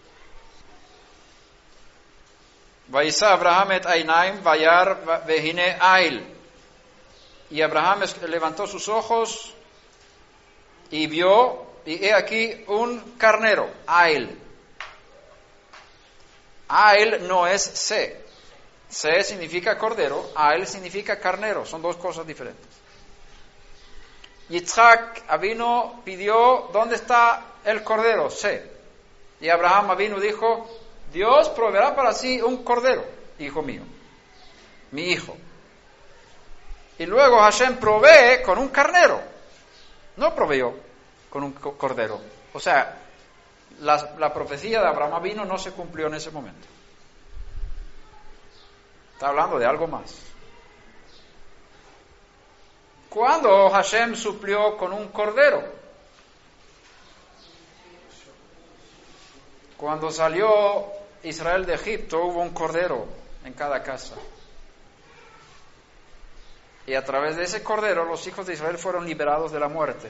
Vayisa Abraham et Ainaim vayar vehine Ail. Y Abraham levantó sus ojos y vio, y he aquí un carnero, Ail. Ail no es Se. Se significa cordero, Ail significa carnero, son dos cosas diferentes. Yitzhak Avinu pidió, ¿dónde está el cordero? Se. Y Abraham Avinu dijo, Dios proveerá para sí un cordero, hijo mío, mi hijo. Y luego Hashem provee con un carnero, no proveyó con un cordero. O sea, la, la profecía de Abraham Avinu no se cumplió en ese momento. Está hablando de algo más. ¿Cuándo Hashem suplió con un cordero? Cuando salió Israel de Egipto, hubo un cordero en cada casa. Y a través de ese cordero, los hijos de Israel fueron liberados de la muerte.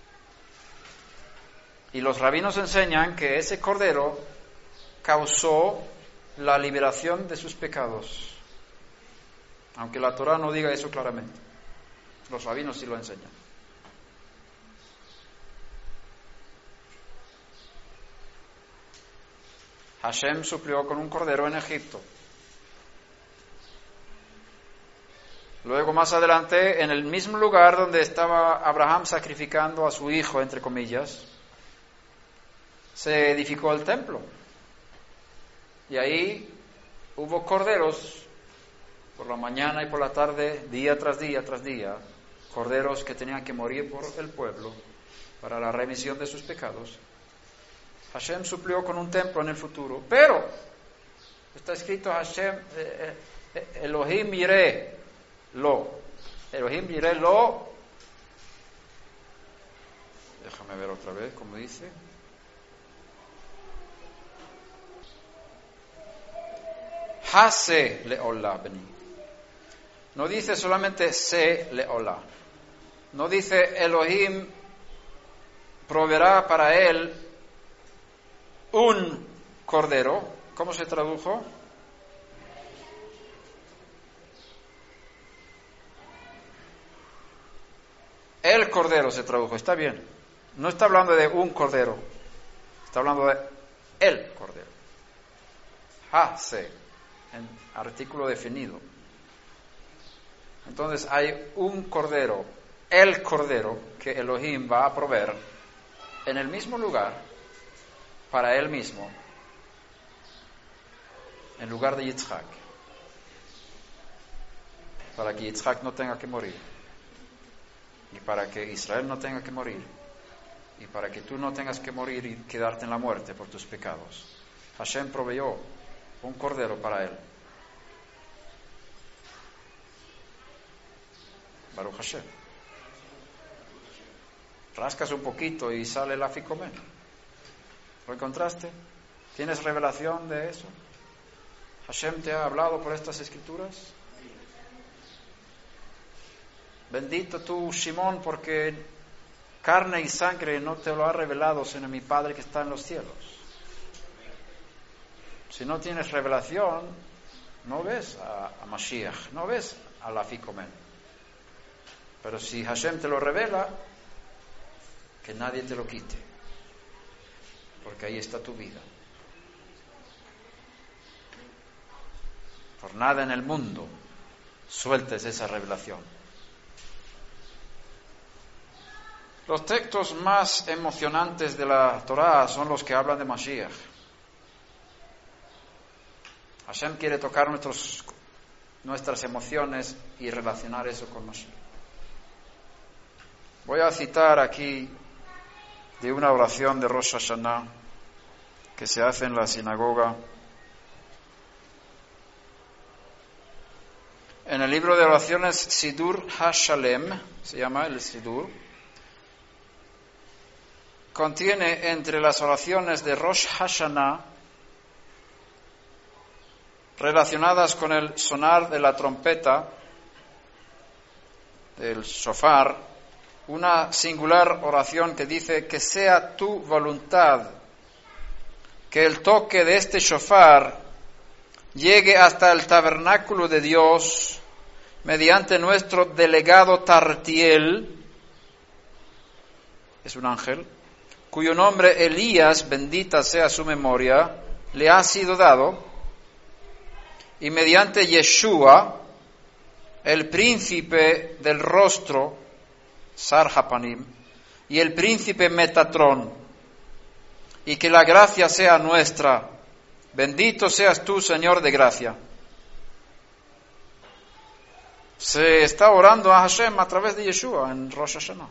Y los rabinos enseñan que ese cordero causó la liberación de sus pecados. Aunque la Torah no diga eso claramente. Los rabinos sí lo enseñan. Hashem suplió con un cordero en Egipto. Luego, más adelante, en el mismo lugar donde estaba Abraham sacrificando a su hijo, entre comillas, se edificó el templo. Y ahí hubo corderos por la mañana y por la tarde, día tras día tras día, corderos que tenían que morir por el pueblo para la remisión de sus pecados. Hashem suplió con un templo en el futuro, pero está escrito Hashem, eh, eh, Elohim Yireh Lo, Elohim Yireh Lo, déjame ver otra vez cómo dice. Hase leolah beni. No dice solamente se leolah. No dice Elohim proveerá para él un cordero. ¿Cómo se tradujo? El cordero se tradujo, está bien. No está hablando de un cordero, está hablando de el cordero. Hase, en artículo definido. Entonces hay un cordero, el cordero que Elohim va a proveer en el mismo lugar para él mismo, en lugar de Yitzhak, para que Yitzhak no tenga que morir, y para que Israel no tenga que morir, y para que tú no tengas que morir y quedarte en la muerte por tus pecados. Hashem proveyó un cordero para él. Baruch Hashem. Rascas un poquito y sale el afikomen. ¿Lo encontraste? ¿Tienes revelación de eso? ¿Hashem te ha hablado por estas escrituras? Bendito tú, Shimón, porque carne y sangre no te lo ha revelado, sino mi Padre que está en los cielos. Si no tienes revelación, no ves a, a Mashiach, no ves al afikomen. Pero si Hashem te lo revela, que nadie te lo quite, porque ahí está tu vida. Por nada en el mundo sueltes esa revelación. Los textos más emocionantes de la Torá son los que hablan de Mashiach. Hashem quiere tocar nuestros, nuestras emociones y relacionar eso con Mashiach. Voy a citar aquí de una oración de Rosh Hashanah que se hace en la sinagoga. En el libro de oraciones Sidur HaShalem, se llama el Sidur, contiene entre las oraciones de Rosh Hashanah relacionadas con el sonar de la trompeta, del shofar, una singular oración que dice: que sea tu voluntad que el toque de este shofar llegue hasta el tabernáculo de Dios mediante nuestro delegado Tartiel, es un ángel, cuyo nombre Elías, bendita sea su memoria, le ha sido dado, y mediante Yeshua, el príncipe del rostro, Sarhapanim, y el príncipe Metatrón, y que la gracia sea nuestra. Bendito seas tú, Señor de gracia. Se está orando a Hashem a través de Yeshua en Rosh Hashanah.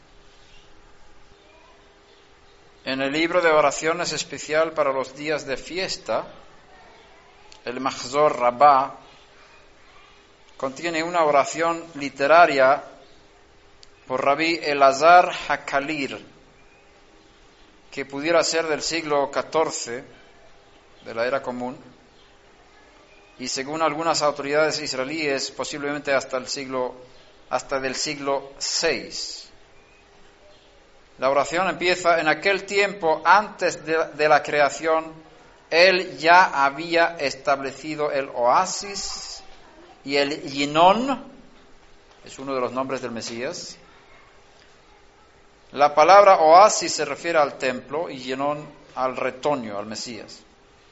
En el libro de oraciones especial para los días de fiesta, el Mahzor Rabbah contiene una oración literaria por Rabbi Elazar Hakalir, que pudiera ser del siglo catorce de la era común, y según algunas autoridades israelíes, posiblemente hasta el siglo, hasta del siglo seis. La oración empieza: en aquel tiempo, antes de, de la creación, Él ya había establecido el oasis y el Yinon, es uno de los nombres del Mesías. La palabra oasis se refiere al templo y Yinon al retoño, al Mesías.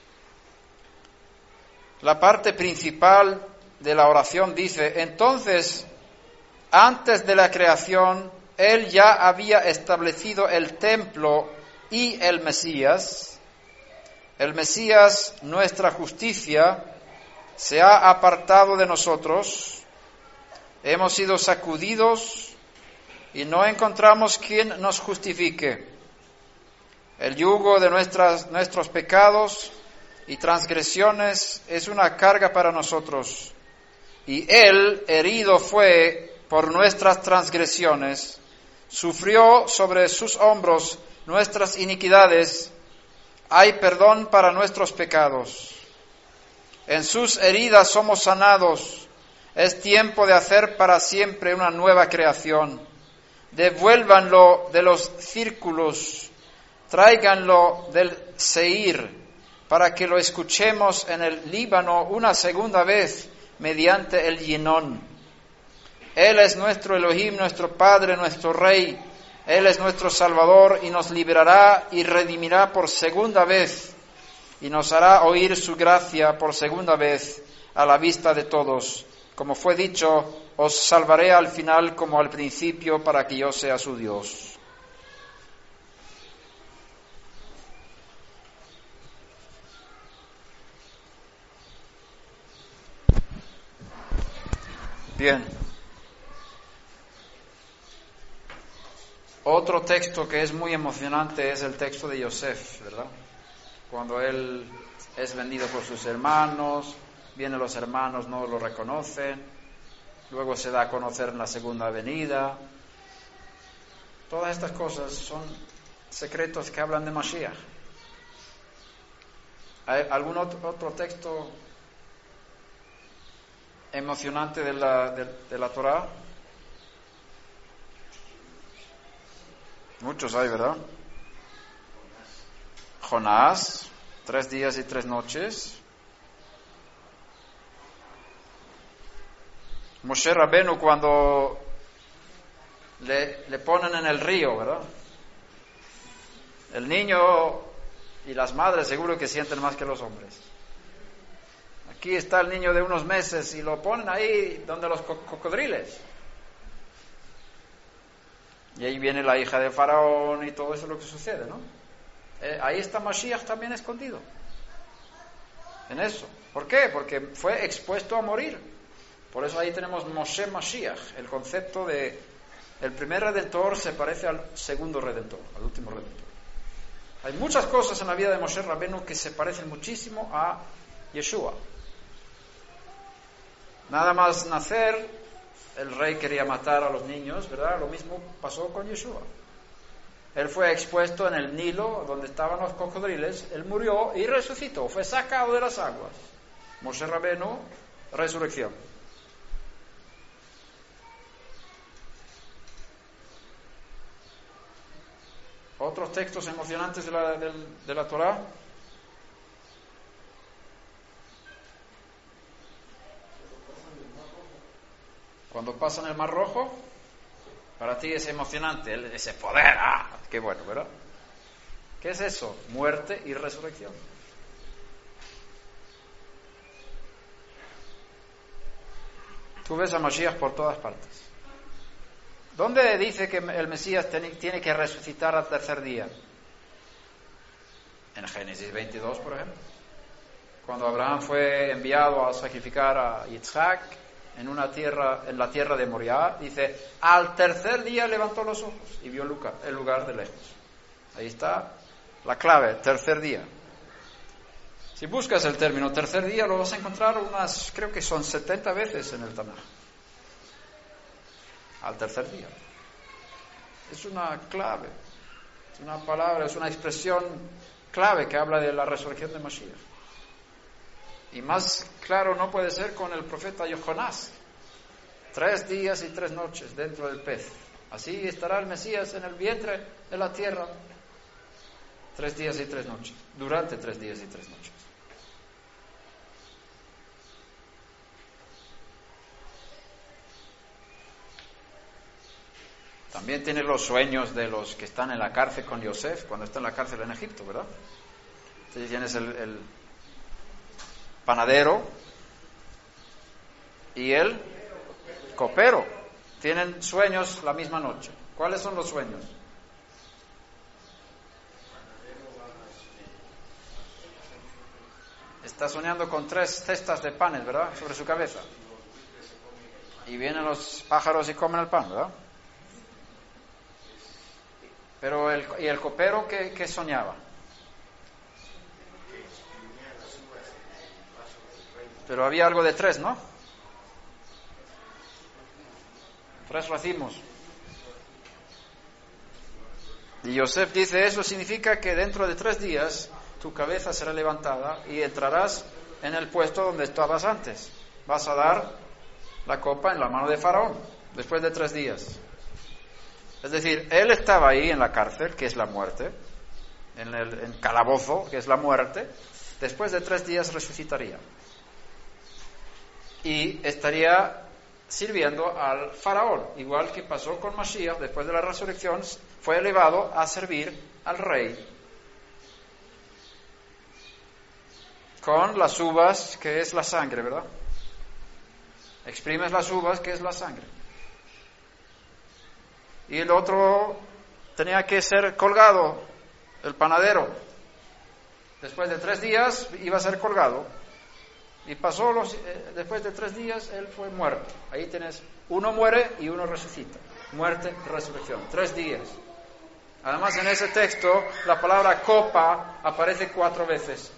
La parte principal de la oración dice: entonces, antes de la creación, Él ya había establecido el templo y el Mesías. El Mesías, nuestra justicia, se ha apartado de nosotros. Hemos sido sacudidos y no encontramos quien nos justifique. El yugo de nuestras, nuestros pecados y transgresiones es una carga para nosotros. Y Él herido fue por nuestras transgresiones, sufrió sobre sus hombros nuestras iniquidades. Hay perdón para nuestros pecados. En sus heridas somos sanados. Es tiempo de hacer para siempre una nueva creación. Devuélvanlo de los círculos, tráiganlo del Seir, para que lo escuchemos en el Líbano una segunda vez mediante el Yinon. Él es nuestro Elohim, nuestro Padre, nuestro Rey. Él es nuestro Salvador y nos liberará y redimirá por segunda vez y nos hará oír su gracia por segunda vez a la vista de todos, como fue dicho os salvaré al final como al principio para que yo sea su Dios. Bien. Otro texto que es muy emocionante es el texto de Yosef, ¿verdad? Cuando él es vendido por sus hermanos, vienen los hermanos, no lo reconocen, luego se da a conocer en la segunda venida. Todas estas cosas son secretos que hablan de Mashiach. ¿Hay algún otro, otro texto emocionante de la, de, de la Torá? Muchos hay, ¿verdad? Jonás, tres días y tres noches. Moshe Rabenu cuando le, le ponen en el río, ¿verdad? El niño y las madres seguro que sienten más que los hombres. Aquí está el niño de unos meses y lo ponen ahí donde los co- cocodriles. Y ahí viene la hija de Faraón y todo eso es lo que sucede, ¿no? Eh, ahí está Mashiach también escondido. En eso. ¿Por qué? Porque fue expuesto a morir. Por eso ahí tenemos Moshe Mashiach. El concepto de el primer redentor se parece al segundo redentor, al último redentor. Hay muchas cosas en la vida de Moshe Rabenu que se parecen muchísimo a Yeshua. Nada más nacer, el rey quería matar a los niños, ¿verdad? Lo mismo pasó con Yeshua. Él fue expuesto en el Nilo, donde estaban los cocodriles, él murió y resucitó, fue sacado de las aguas. Moshe Rabenu, resurrección. ¿Otros textos emocionantes de la, de, de la Torá? Cuando pasan el Mar Rojo, para ti es emocionante, ese poder, ¡ah! Qué bueno, ¿verdad? ¿Qué es eso? Muerte y resurrección. Tú ves a Mashiach por todas partes. ¿Dónde dice que el Mesías tiene que resucitar al tercer día? En Génesis veintidós, por ejemplo. Cuando Abraham fue enviado a sacrificar a Yitzhak en una tierra, en la tierra de Moriah, dice, al tercer día levantó los ojos y vio el lugar de lejos. Ahí está la clave, tercer día. Si buscas el término tercer día, lo vas a encontrar unas, creo que son setenta veces en el Tanaj. Al tercer día. Es una clave, es una palabra, es una expresión clave que habla de la resurrección de Mashiach. Y más claro no puede ser con el profeta Jonás. Tres días y tres noches dentro del pez. Así estará el Mesías en el vientre de la tierra. Tres días y tres noches. Durante tres días y tres noches. También tiene los sueños de los que están en la cárcel con Yosef, cuando está en la cárcel en Egipto, ¿verdad? Entonces tienes el, el panadero y el copero. Tienen sueños la misma noche. ¿Cuáles son los sueños? Está soñando con tres cestas de panes, ¿verdad? Sobre su cabeza. Y vienen los pájaros y comen el pan, ¿verdad? Pero el, ¿y el copero qué, qué soñaba? Pero había algo de tres, ¿no? Tres racimos. Y Yosef dice, eso significa que dentro de tres días tu cabeza será levantada y entrarás en el puesto donde estabas antes. Vas a dar la copa en la mano de Faraón, después de tres días. Es decir, él estaba ahí en la cárcel, que es la muerte, en el en calabozo, que es la muerte. Después de tres días resucitaría. Y estaría sirviendo al faraón, igual que pasó con Mashiach, después de la resurrección, fue elevado a servir al rey. Con las uvas, que es la sangre, ¿verdad? Exprimes las uvas, que es la sangre. Y el otro tenía que ser colgado, el panadero. Después de tres días iba a ser colgado. Y pasó los, eh, después de tres días él fue muerto. Ahí tienes, uno muere y uno resucita. Muerte, resurrección. Tres días. Además, en ese texto, la palabra copa aparece cuatro veces.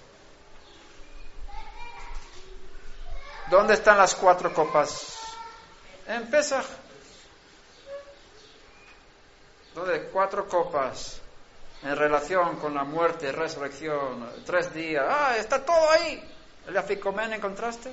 ¿Dónde están las cuatro copas? En Pesaj. ¿Dónde? Cuatro copas en relación con la muerte y resurrección. Tres días. ¡Ah, está todo ahí! ¿El aficomen encontraste?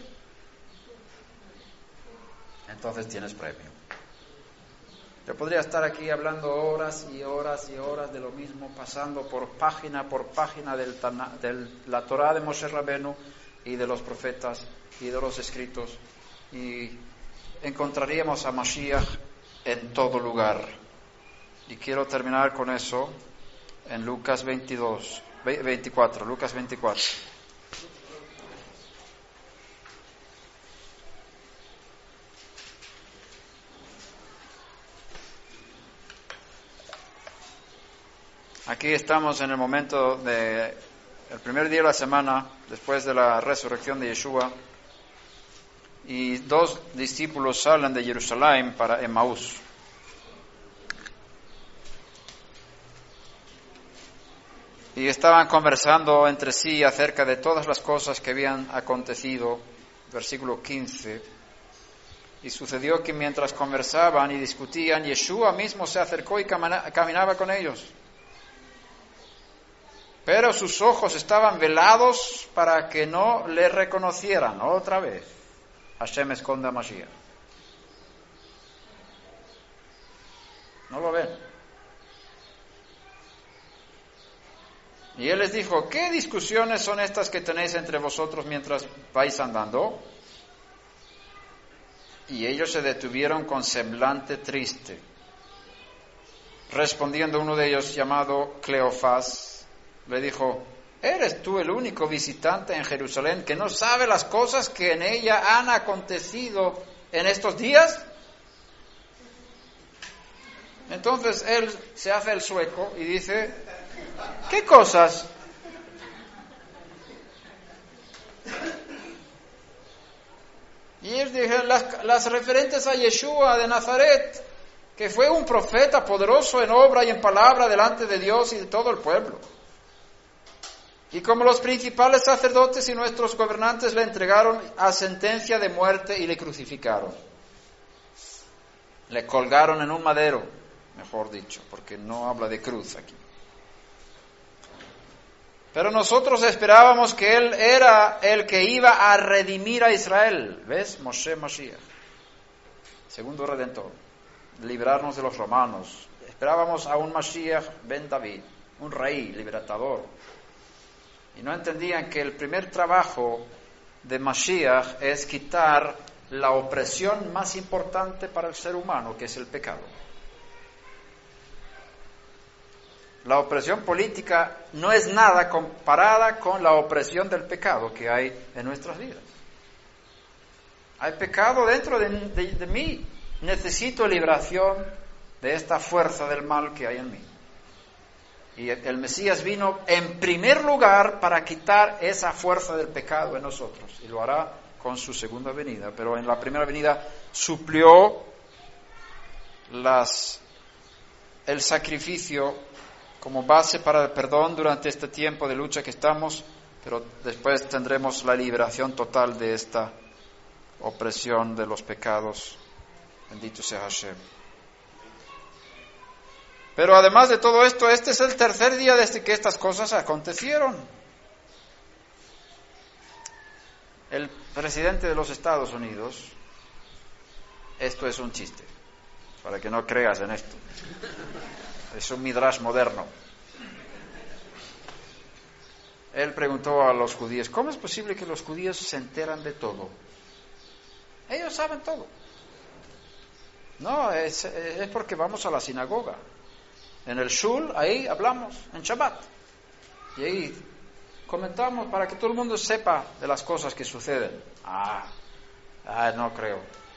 Entonces tienes premio. Yo podría estar aquí hablando horas y horas y horas de lo mismo, pasando por página por página de del, la Torá de Moshe Rabenu y de los profetas y de los escritos, y encontraríamos a Mashiach en todo lugar. Y quiero terminar con eso en Lucas veintidós, veinticuatro, Lucas veinticuatro. Aquí estamos en el momento de el primer día de la semana después de la resurrección de Yeshua, y dos discípulos salen de Jerusalén para Emaús. Y estaban conversando entre sí acerca de todas las cosas que habían acontecido. Versículo quince. Y sucedió que mientras conversaban y discutían, Yeshua mismo se acercó y caminaba con ellos. Pero sus ojos estaban velados para que no le reconocieran. Otra vez, Hashem esconde a Mashiach. No lo ven. Y él les dijo: ¿qué discusiones son estas que tenéis entre vosotros mientras vais andando? Y ellos se detuvieron con semblante triste. Respondiendo uno de ellos, llamado Cleofás, le dijo: ¿eres tú el único visitante en Jerusalén que no sabe las cosas que en ella han acontecido en estos días? Entonces él se hace el sueco y dice: ¿qué cosas? Y él dijo: las, las referentes a Yeshua de Nazaret, que fue un profeta poderoso en obra y en palabra delante de Dios y de todo el pueblo. Y como los principales sacerdotes y nuestros gobernantes le entregaron a sentencia de muerte y le crucificaron. Le colgaron en un madero, mejor dicho, porque no habla de cruz aquí. Pero nosotros esperábamos que él era el que iba a redimir a Israel. ¿Ves? Moshe Mashiach, segundo redentor, librarnos de los romanos. Esperábamos a un Mashiach ben David, un rey libertador. Y no entendían que el primer trabajo de Mashiach es quitar la opresión más importante para el ser humano, que es el pecado. La opresión política no es nada comparada con la opresión del pecado que hay en nuestras vidas. Hay pecado dentro de, de, de mí. Necesito liberación de esta fuerza del mal que hay en mí. Y el Mesías vino en primer lugar para quitar esa fuerza del pecado en nosotros. Y lo hará con su segunda venida. Pero en la primera venida suplió las, el sacrificio como base para el perdón durante este tiempo de lucha que estamos. Pero después tendremos la liberación total de esta opresión de los pecados. Bendito sea Hashem. Pero además de todo esto, este es el tercer día desde que estas cosas acontecieron. El presidente de los Estados Unidos, esto es un chiste, para que no creas en esto, es un midrash moderno. Él preguntó a los judíos: ¿cómo es posible que los judíos se enteran de todo? Ellos saben todo. No, es, es porque vamos a la sinagoga. En el shul, ahí hablamos, en Shabbat. Y ahí comentamos para que todo el mundo sepa de las cosas que suceden. Ah, ah no creo.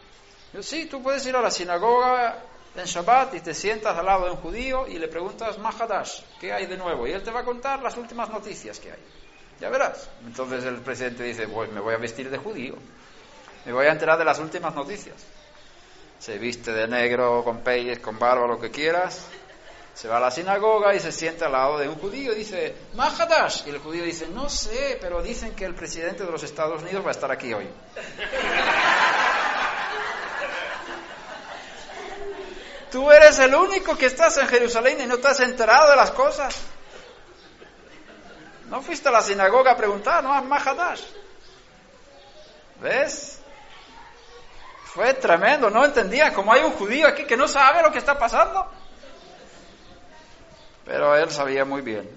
Yo, sí, tú puedes ir a la sinagoga en Shabbat y te sientas al lado de un judío y le preguntas, Mahadash, ¿qué hay de nuevo? Y él te va a contar las últimas noticias que hay. Ya verás. Entonces el presidente dice, pues me voy a vestir de judío. Me voy a enterar de las últimas noticias. Se viste de negro, con peyes, con barba, lo que quieras. Se va a la sinagoga y se sienta al lado de un judío y dice, Mahadash. Y el judío dice, no sé, pero dicen que el presidente de los Estados Unidos va a estar aquí hoy. Tú eres el único que estás en Jerusalén y no te has enterado de las cosas. No fuiste a la sinagoga a preguntar, no a Mahadash. ¿Ves? Fue tremendo, no entendía cómo hay un judío aquí que no sabe lo que está pasando. Pero él sabía muy bien.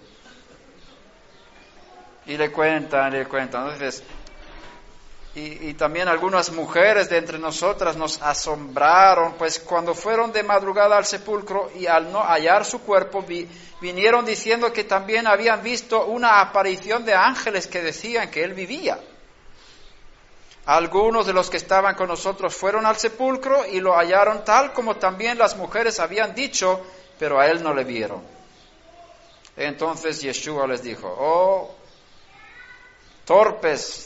Y le cuentan, le cuentan. Entonces, y, y también algunas mujeres de entre nosotras nos asombraron, pues cuando fueron de madrugada al sepulcro y al no hallar su cuerpo, vi, vinieron diciendo que también habían visto una aparición de ángeles que decían que él vivía. Algunos de los que estaban con nosotros fueron al sepulcro y lo hallaron tal como también las mujeres habían dicho, pero a él no le vieron. Entonces Yeshua les dijo, oh, torpes,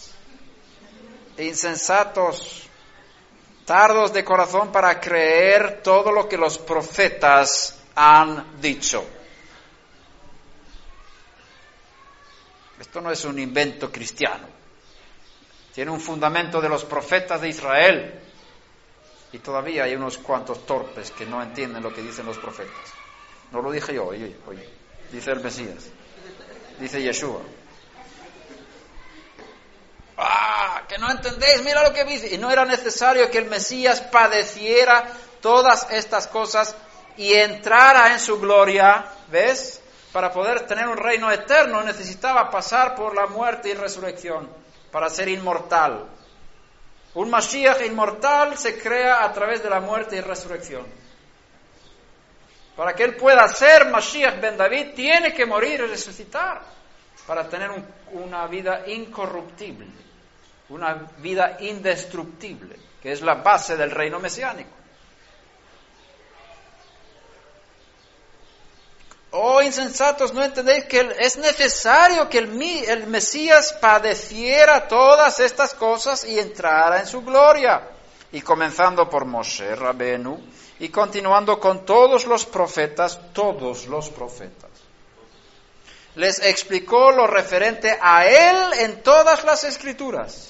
insensatos, tardos de corazón para creer todo lo que los profetas han dicho. Esto no es un invento cristiano. Tiene un fundamento de los profetas de Israel. Y todavía hay unos cuantos torpes que no entienden lo que dicen los profetas. No lo dije yo, oye, oye. Dice el Mesías. Dice Yeshua. ¡Ah! Que no entendéis, mira lo que dice. Y no era necesario que el Mesías padeciera todas estas cosas y entrara en su gloria, ¿ves? Para poder tener un reino eterno necesitaba pasar por la muerte y resurrección para ser inmortal. Un Mashiach inmortal se crea a través de la muerte y resurrección. Para que él pueda ser Mashiach ben David, tiene que morir y resucitar para tener un, una vida incorruptible, una vida indestructible, que es la base del reino mesiánico. Oh, insensatos, ¿no entendéis que es necesario que el, el Mesías padeciera todas estas cosas y entrara en su gloria? Y comenzando por Moshe Rabenu y continuando con todos los profetas, todos los profetas, les explicó lo referente a él en todas las escrituras.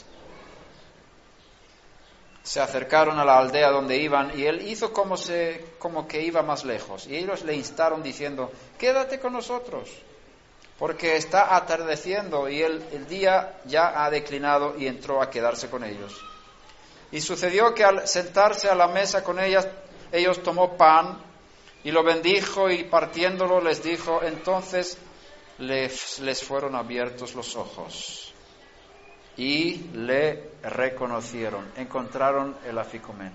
Se acercaron a la aldea donde iban y él hizo como, se, como que iba más lejos. Y ellos le instaron diciendo, quédate con nosotros, porque está atardeciendo y el, el día ya ha declinado, y entró a quedarse con ellos. Y sucedió que al sentarse a la mesa con ellas, ellos tomó pan y lo bendijo y partiéndolo les dijo, entonces les, les fueron abiertos los ojos. Y le reconocieron, encontraron el aficomen.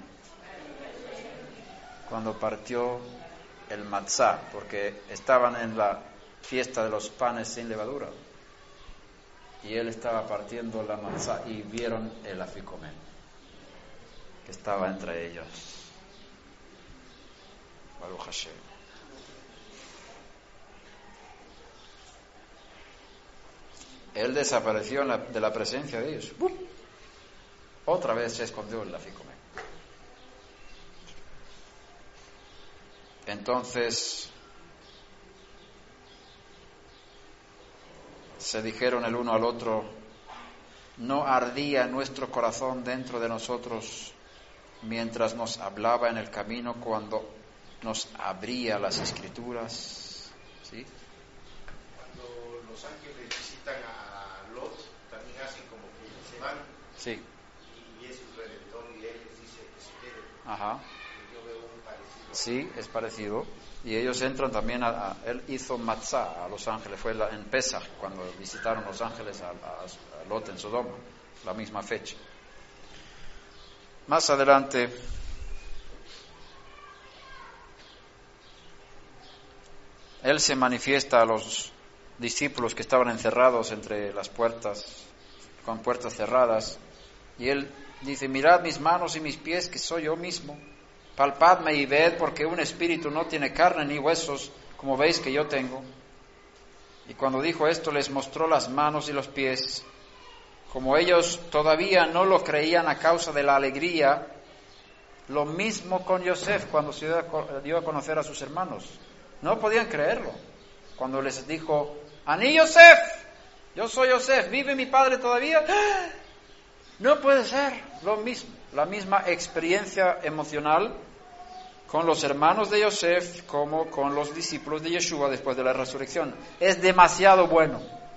Cuando partió el matzá, porque estaban en la fiesta de los panes sin levadura. Y él estaba partiendo la matzá y vieron el aficomen, que estaba entre ellos. Baruch Hashem. Él desapareció de la presencia de ellos. ¡Bum! Otra vez se escondió en la ficomé. Entonces se dijeron el uno al otro, ¿no ardía nuestro corazón dentro de nosotros mientras nos hablaba en el camino cuando nos abría las Escrituras? ¿Sí? Cuando los ángeles visitan a Lot, también hacen como que se van. Sí. Y es su redentor y él les dice que se queden. Ajá. Yo veo un parecido. Sí, es parecido. Y ellos entran también a, a él hizo matzá a los ángeles, fue la, en Pesach, cuando visitaron los ángeles a, a, a Lot en Sodoma, la misma fecha. Más adelante él se manifiesta a los discípulos que estaban encerrados entre las puertas, con puertas cerradas, y él Dice, mirad mis manos y mis pies, que soy yo mismo. Palpadme y ved, porque un espíritu no tiene carne ni huesos, como veis que yo tengo. Y cuando dijo esto, les mostró las manos y los pies. Como ellos todavía no lo creían a causa de la alegría, lo mismo con Yosef cuando se dio a conocer a sus hermanos. No podían creerlo. Cuando les dijo, Aní Yosef, yo soy Yosef, ¿vive mi padre todavía? No puede ser, lo mismo, la misma experiencia emocional con los hermanos de Yosef como con los discípulos de Yeshua después de la resurrección. Es demasiado bueno.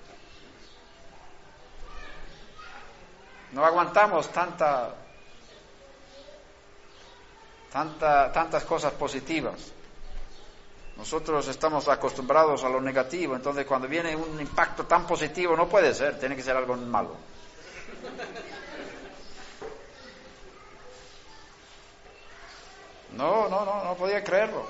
No aguantamos tanta, tanta, tantas cosas positivas. Nosotros estamos acostumbrados a lo negativo, entonces cuando viene un impacto tan positivo no puede ser, tiene que ser algo malo. No, no, no, no podía creerlo.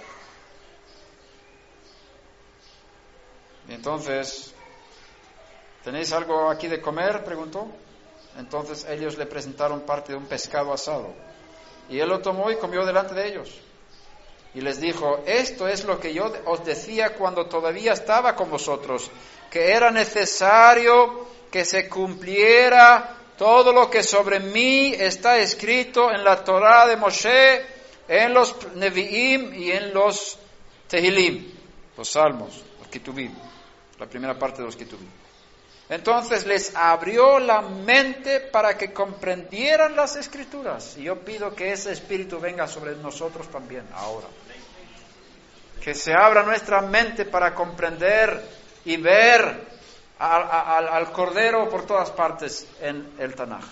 Y entonces, ¿tenéis algo aquí de comer?, preguntó. Entonces ellos le presentaron parte de un pescado asado. Y él lo tomó y comió delante de ellos. Y les dijo, esto es lo que yo os decía cuando todavía estaba con vosotros, que era necesario que se cumpliera todo lo que sobre mí está escrito en la Torá de Moshe, en los Nevi'im y en los Tehilim, los Salmos, los Ketubim, la primera parte de los Ketubim. Entonces les abrió la mente para que comprendieran las Escrituras. Y yo pido que ese Espíritu venga sobre nosotros también ahora. Que se abra nuestra mente para comprender y ver al, al, al Cordero por todas partes en el Tanaj.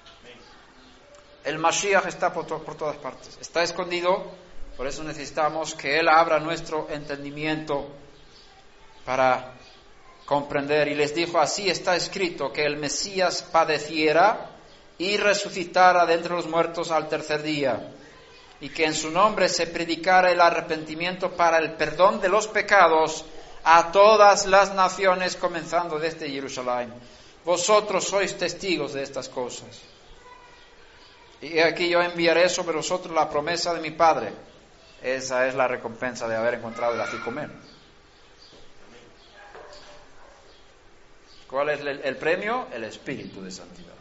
El Mashiach está por, to, por todas partes. Está escondido, por eso necesitamos que Él abra nuestro entendimiento para comprender. Y les dijo, así está escrito, que el Mesías padeciera y resucitara de entre los muertos al tercer día, y que en su nombre se predicara el arrepentimiento para el perdón de los pecados a todas las naciones, comenzando desde Jerusalén. Vosotros sois testigos de estas cosas. Y aquí yo enviaré sobre vosotros la promesa de mi Padre. Esa es la recompensa de haber encontrado el aficomen. ¿Cuál es el, el premio? El Espíritu de Santidad.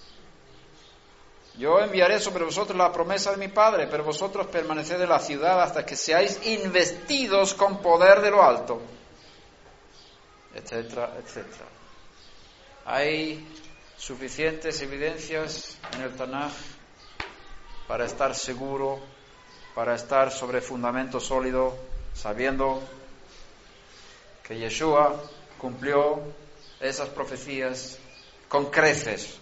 Yo enviaré sobre vosotros la promesa de mi Padre, pero vosotros permaneced en la ciudad hasta que seáis investidos con poder de lo alto, etcétera, etcétera. Hay suficientes evidencias en el Tanaj para estar seguro, para estar sobre fundamento sólido, sabiendo que Yeshua cumplió esas profecías con creces.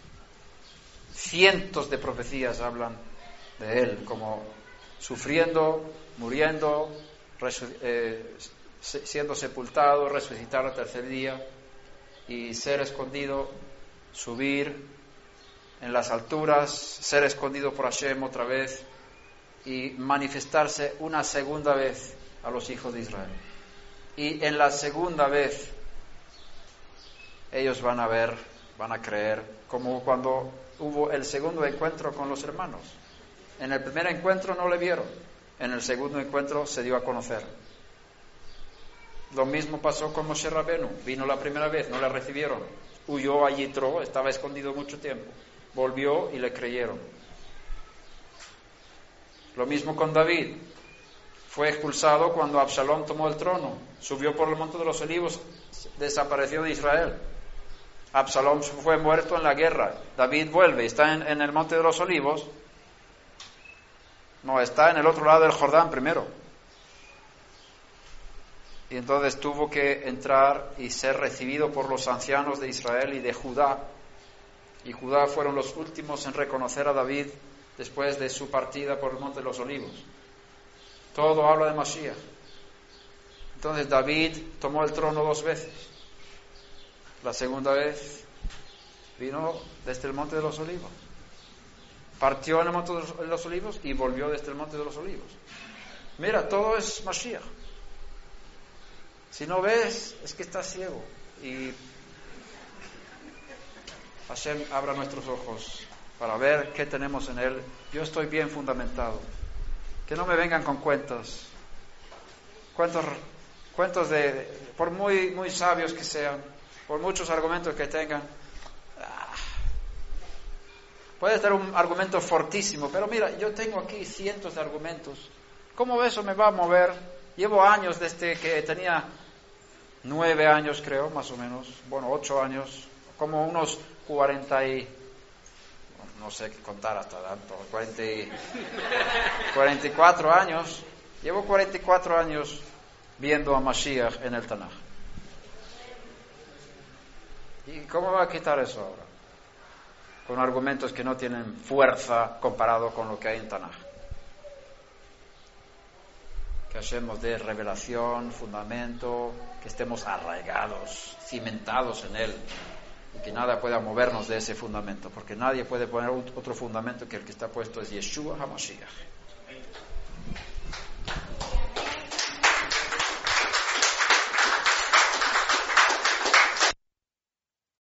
Cientos de profecías hablan de él, como sufriendo, muriendo, resu- eh, siendo sepultado, resucitar al tercer día y ser escondido, subir en las alturas, ser escondido por Hashem otra vez y manifestarse una segunda vez a los hijos de Israel. Y en la segunda vez ellos van a ver, van a creer, como cuando hubo el segundo encuentro con los hermanos. En el primer encuentro no le vieron, en el segundo encuentro se dio a conocer. Lo mismo pasó con Moshe Rabenu, vino la primera vez, no le recibieron, huyó a Yitro, estaba escondido mucho tiempo, volvió y le creyeron. Lo mismo con David, fue expulsado cuando Absalón tomó el trono, subió por el monte de los Olivos, desapareció de Israel. Absalón fue muerto en la guerra, David vuelve, está en, en el monte de los Olivos, no, está en el otro lado del Jordán primero. Y entonces tuvo que entrar y ser recibido por los ancianos de Israel y de Judá. Y Judá fueron los últimos en reconocer a David después de su partida por el monte de los Olivos. Todo habla de Mashiach. Entonces David tomó el trono dos veces. La segunda vez vino desde el monte de los Olivos. Partió en el monte de los Olivos y volvió desde el monte de los Olivos. Mira, todo es Mashiach. Si no ves, es que estás ciego. Y Hashem abra nuestros ojos para ver qué tenemos en Él. Yo estoy bien fundamentado. Que no me vengan con cuentos. Cuentos, cuentos de, por muy, muy sabios que sean, por muchos argumentos que tengan. Ah, puede ser un argumento fortísimo, pero mira, yo tengo aquí cientos de argumentos. ¿Cómo eso me va a mover? Llevo años desde que tenía nueve años, creo, más o menos, bueno, ocho años, como unos cuarenta y, no sé qué contar hasta tanto, cuarenta y, cuarenta y cuatro años, llevo cuarenta y cuatro años viendo a Mashiach en el Tanaj. ¿Y cómo va a quitar eso ahora? Con argumentos que no tienen fuerza comparado con lo que hay en Tanaj. Que hacemos de revelación, fundamento, que estemos arraigados, cimentados en él, y que nada pueda movernos de ese fundamento, porque nadie puede poner otro fundamento que el que está puesto es Yeshua HaMashiach.